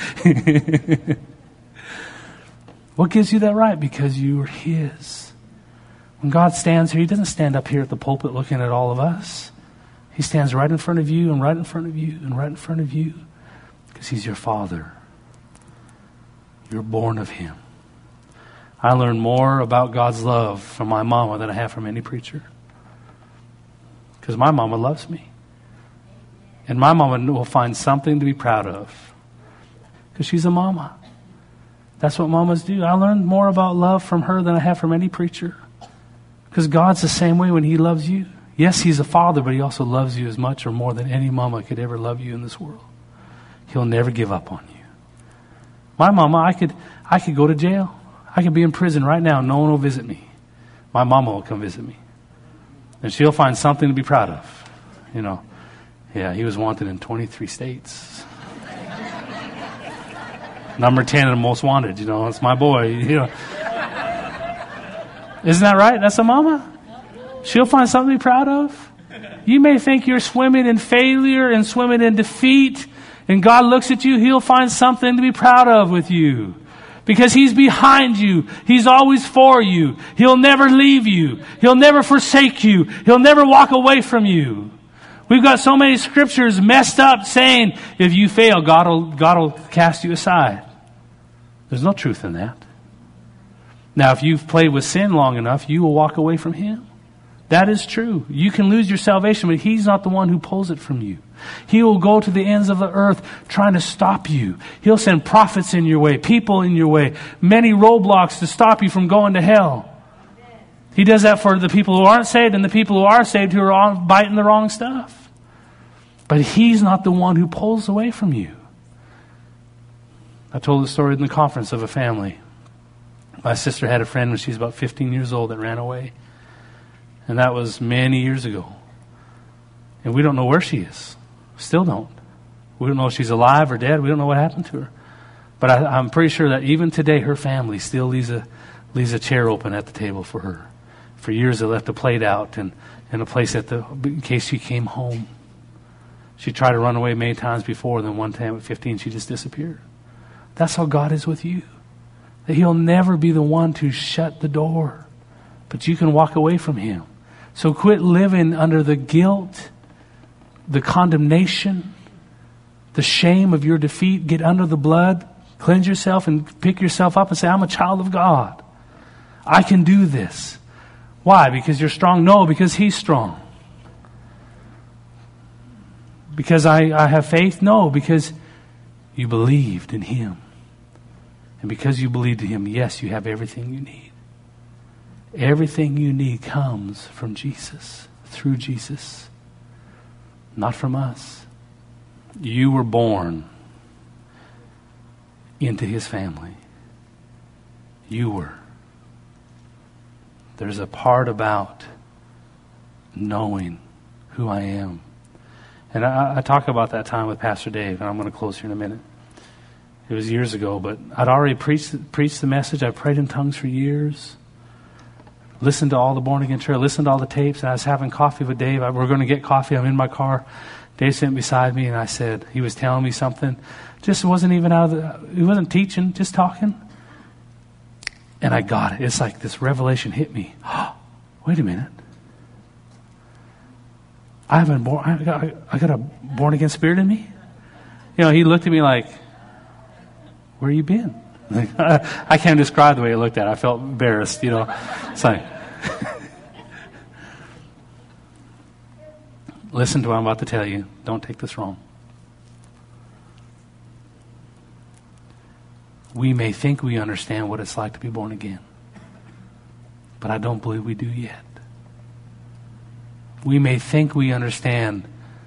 What gives you that right? Because you are His. When God stands here, He doesn't stand up here at the pulpit looking at all of us. He stands right in front of you and right in front of you and right in front of you because He's your Father. You're born of Him. I learned more about God's love from my mama than I have from any preacher. Because my mama loves me. And my mama will find something to be proud of. Because she's a mama. That's what mamas do. I learned more about love from her than I have from any preacher. Because God's the same way when He loves you. Yes, He's a father, but He also loves you as much or more than any mama could ever love you in this world. He'll never give up on you. My mama, I could go to jail. I could be in prison right now. No one will visit me. My mama will come visit me. And she'll find something to be proud of. Yeah, he was wanted in 23 states. Number 10 in the most wanted, it's my boy, Isn't that right? That's a mama. She'll find something to be proud of. You may think you're swimming in failure and swimming in defeat, and God looks at you, He'll find something to be proud of with you. Because He's behind you. He's always for you. He'll never leave you. He'll never forsake you. He'll never walk away from you. We've got so many scriptures messed up saying, if you fail, God will cast you aside. There's no truth in that. Now, if you've played with sin long enough, you will walk away from Him. That is true. You can lose your salvation, but He's not the one who pulls it from you. He will go to the ends of the earth trying to stop you. He'll send prophets in your way, people in your way, many roadblocks to stop you from going to hell. He does that for the people who aren't saved and the people who are saved who are biting the wrong stuff. But He's not the one who pulls away from you. I told the story in the conference of a family. My sister had a friend when she was about 15 years old that ran away. And that was many years ago. And we don't know where she is. Still don't. We don't know if she's alive or dead. We don't know what happened to her. But I'm pretty sure that even today her family still leaves a chair open at the table for her. For years they left a plate out and a place in case she came home. She tried to run away many times before. Then one time at 15 she just disappeared. That's how God is with you. That He'll never be the one to shut the door. But you can walk away from Him. So quit living under the guilt, the condemnation, the shame of your defeat. Get under the blood, cleanse yourself, and pick yourself up and say, I'm a child of God. I can do this. Why? Because you're strong? No, because He's strong. Because I have faith? No, because you believed in Him. And because you believed in Him, yes, you have everything you need. Everything you need comes from Jesus, through Jesus, not from us. You were born into His family. You were. There's a part about knowing who I am. And I talk about that time with Pastor Dave, and I'm going to close here in a minute. It was years ago, but I'd already preached the message. I prayed in tongues for years. Listened to all the Born Again Church, listened to all the tapes, and I was having coffee with Dave. We're going to get coffee. I'm in my car. Dave sat beside me, and I said, he was telling me something. Just wasn't even he wasn't teaching, just talking. And I got it. It's like this revelation hit me. Wait a minute. I got a born again spirit in me? He looked at me like, where you been? I can't describe the way it looked at. I felt embarrassed, you know. It's like, listen to what I'm about to tell you. Don't take this wrong. We may think we understand what it's like to be born again, but I don't believe we do yet. We may think we understand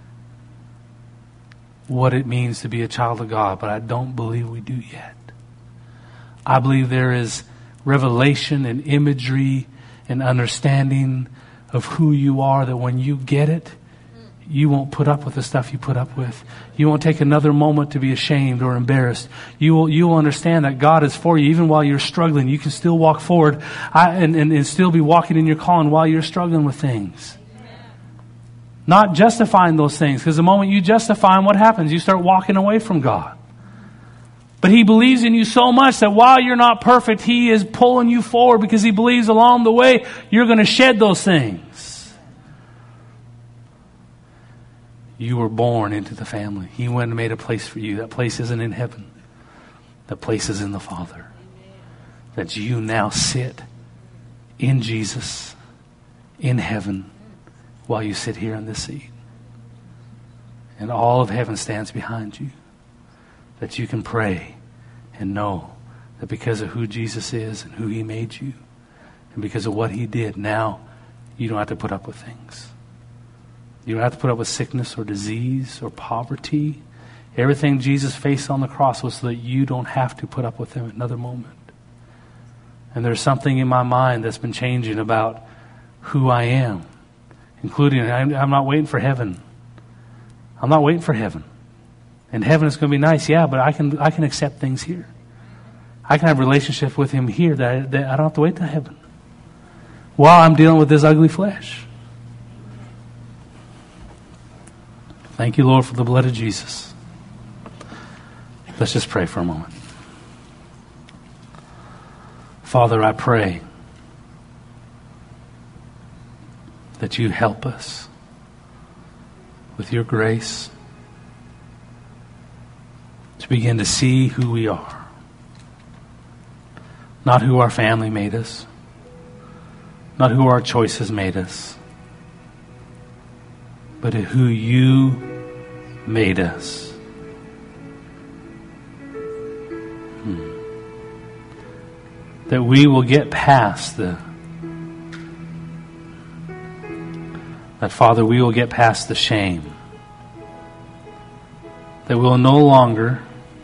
what it means to be a child of God, but I don't believe we do yet. I believe there is revelation and imagery and understanding of who you are, that when you get it, you won't put up with the stuff you put up with. You won't take another moment to be ashamed or embarrassed. You will understand that God is for you. Even while you're struggling, you can still walk forward and still be walking in your calling while you're struggling with things. Not justifying those things, because the moment you justify them, what happens? You start walking away from God. But He believes in you so much that while you're not perfect, He is pulling you forward because He believes along the way you're going to shed those things. You were born into the family. He went and made a place for you. That place isn't in heaven. That place is in the Father. That you now sit in Jesus, in heaven, while you sit here in this seat. And all of heaven stands behind you. That you can pray and know that because of who Jesus is and who He made you, and because of what He did, now you don't have to put up with things. You don't have to put up with sickness or disease or poverty. Everything Jesus faced on the cross was so that you don't have to put up with them at another moment. And there's something in my mind that's been changing about who I am, including I'm not waiting for heaven. I'm not waiting for heaven. And heaven is going to be nice, yeah, but I can accept things here. I can have a relationship with Him here that I don't have to wait till heaven while I'm dealing with this ugly flesh. Thank you, Lord, for the blood of Jesus. Let's just pray for a moment. Father, I pray that you help us with your grace to begin to see who we are. Not who our family made us. Not who our choices made us. But who you made us. That we will get past that, Father, we will get past the shame. That we'll no longer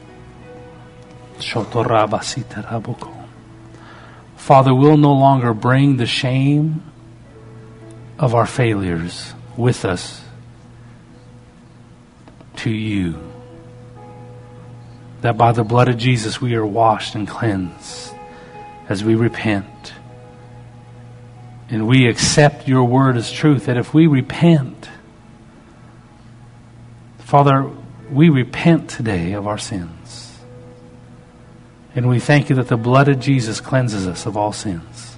Father, we'll no longer bring the shame of our failures with us to you. That by the blood of Jesus we are washed and cleansed as we repent. And we accept your word as truth, that if we repent, Father, we repent today of our sins. And we thank you that the blood of Jesus cleanses us of all sins.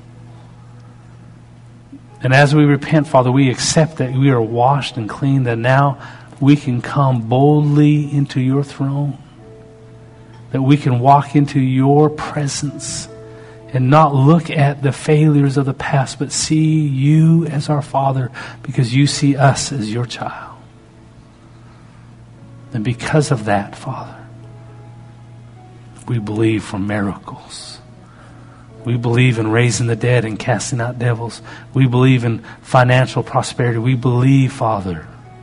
And as we repent, Father, we accept that we are washed and clean, that now we can come boldly into your throne. That we can walk into your presence and not look at the failures of the past, but see you as our Father, because you see us as your child. And because of that, Father, we believe for miracles. We believe in raising the dead and casting out devils. We believe in financial prosperity. We believe, Father,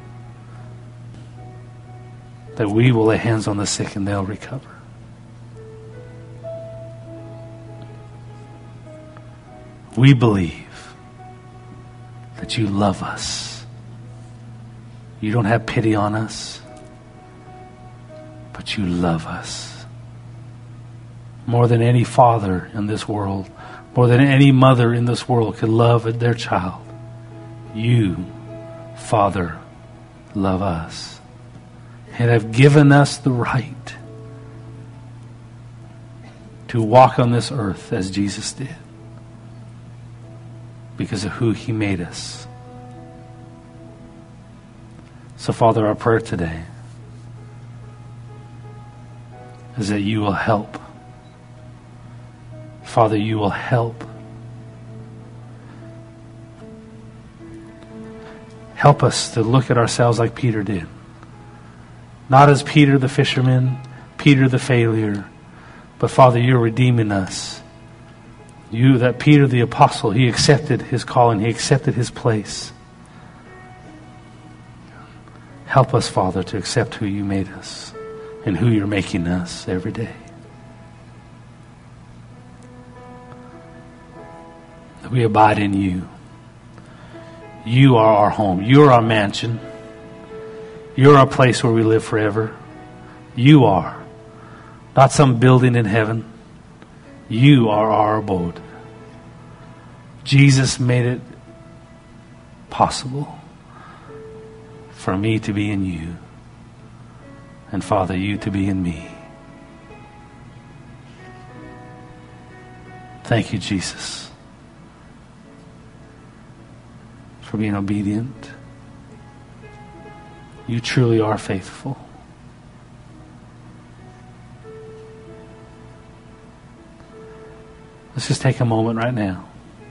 that we will lay hands on the sick and they'll recover. We believe that you love us. You don't have pity on us, but you love us. More than any father in this world, more than any mother in this world could love their child. You, Father, love us and have given us the right to walk on this earth as Jesus did because of who He made us. So, Father, our prayer today is that you will help Father, you will help. Help us to look at ourselves like Peter did. Not as Peter the fisherman, Peter the failure, but Father, you're redeeming us. You, that Peter the apostle, he accepted his calling, he accepted his place. Help us, Father, to accept who you made us and who you're making us every day. That we abide in you. You are our home. You are our mansion. You're our place where we live forever. You are. Not some building in heaven. You are our abode. Jesus made it possible for me to be in you. And Father, you to be in me. Thank you, Jesus, for being obedient. You truly are faithful. Let's just take a moment right now.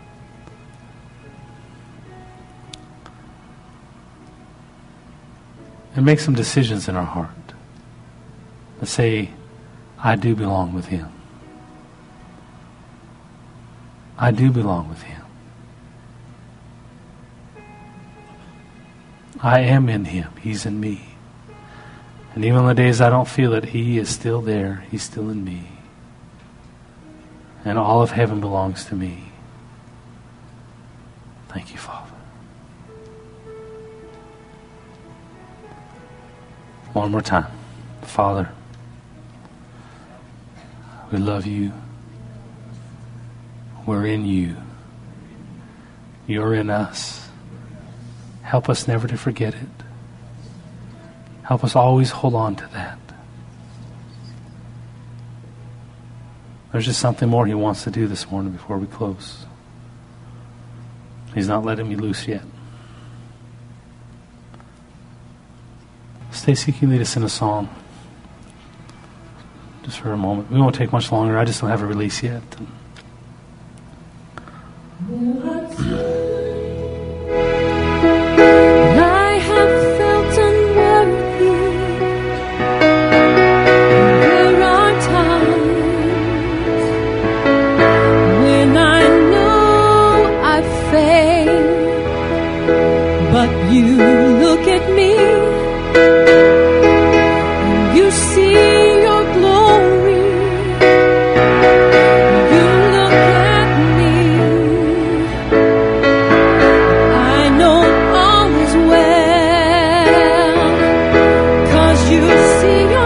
And make some decisions in our heart. Let's say, I do belong with Him. I do belong with Him. I am in Him. He's in me. And even on the days I don't feel it, He is still there. He's still in me. And all of heaven belongs to me. Thank you, Father. One more time. Father, we love you. We're in you. You're in us. Help us never to forget it. Help us always hold on to that. There's just something more He wants to do this morning before we close. He's not letting me loose yet. Stacy, can you lead us in a song? Just for a moment. We won't take much longer. I just don't have a release yet. You look at me, and you see your glory. You look at me, I know all is well, 'cause you see your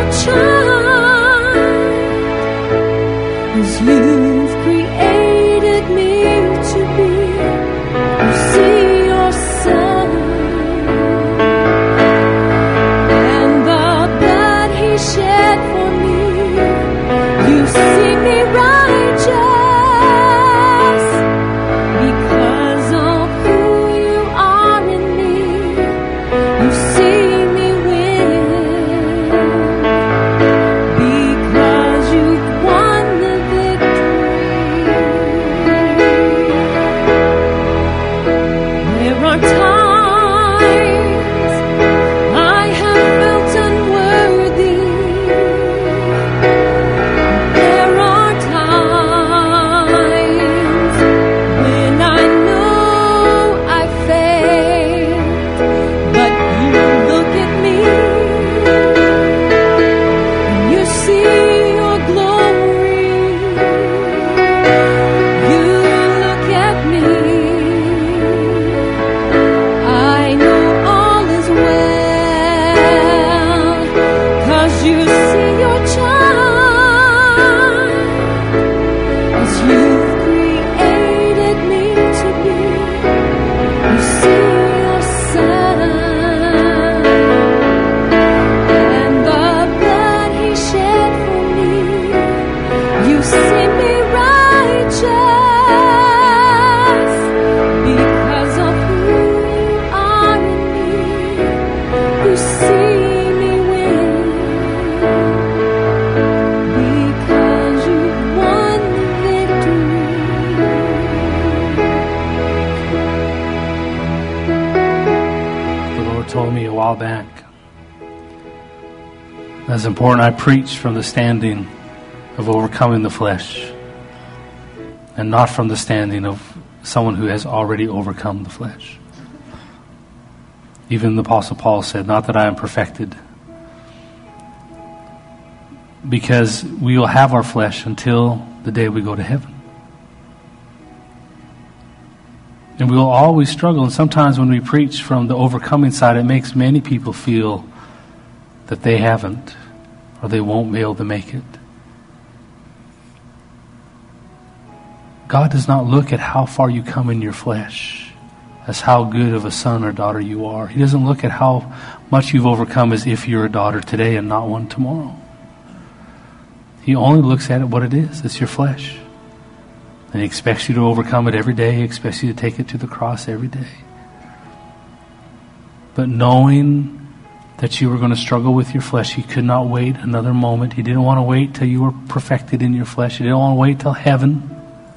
child as you've created me to be. You see your son. Shed for me, you see me righteous because of who you are in me. You see me win That's important. I preach from the standing of overcoming the flesh and not from the standing of someone who has already overcome the flesh. Even the Apostle Paul said, not that I am perfected, because we will have our flesh until the day we go to heaven. And we will always struggle. And sometimes when we preach from the overcoming side, it makes many people feel that they haven't, or they won't be able to make it. God does not look at how far you come in your flesh as how good of a son or daughter you are. He doesn't look at how much you've overcome as if you're a daughter today and not one tomorrow. He only looks at it what it is. It's your flesh. And He expects you to overcome it every day. He expects you to take it to the cross every day. But knowing that you were going to struggle with your flesh, He could not wait another moment. He didn't want to wait till you were perfected in your flesh. He didn't want to wait till heaven.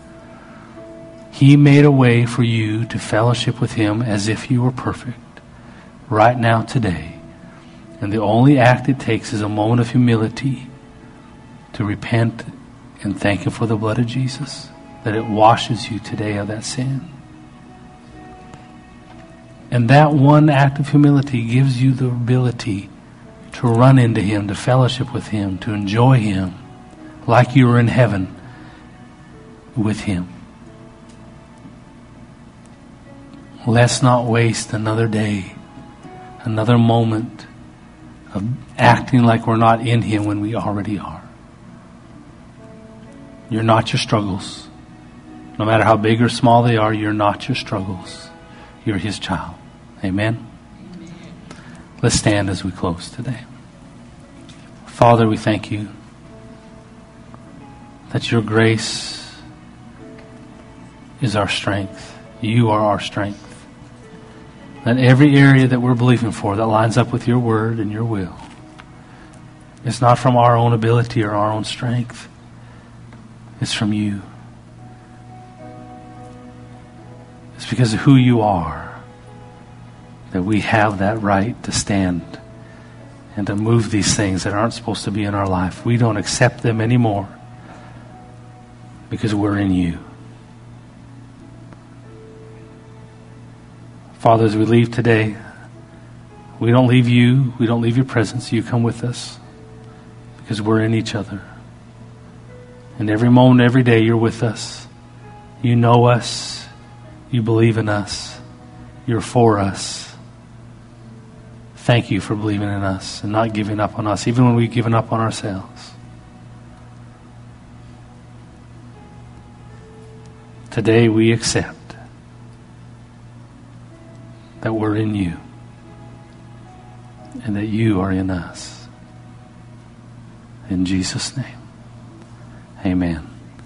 He made a way for you to fellowship with Him as if you were perfect right now, today. And the only act it takes is a moment of humility to repent and thank Him for the blood of Jesus, that it washes you today of that sin. And that one act of humility gives you the ability to run into Him, to fellowship with Him, to enjoy Him like you were in heaven with Him. Let's not waste another day, another moment of acting like we're not in Him when we already are. You're not your struggles. No matter how big or small they are, you're not your struggles. You're His child. Amen? Amen. Let's stand as we close today. Father, we thank You that Your grace is our strength. You are our strength. That every area that we're believing for that lines up with Your word and Your will, it's not from our own ability or our own strength. It's from You. It's because of who You are that we have that right to stand and to move these things that aren't supposed to be in our life. We don't accept them anymore because we're in You. Father, as we leave today, we don't leave You. We don't leave Your presence. You come with us because we're in each other. And every moment, every day, You're with us. You know us. You believe in us. You're for us. Thank You for believing in us and not giving up on us, even when we've given up on ourselves. Today we accept that we're in You and that You are in us. In Jesus' name, amen.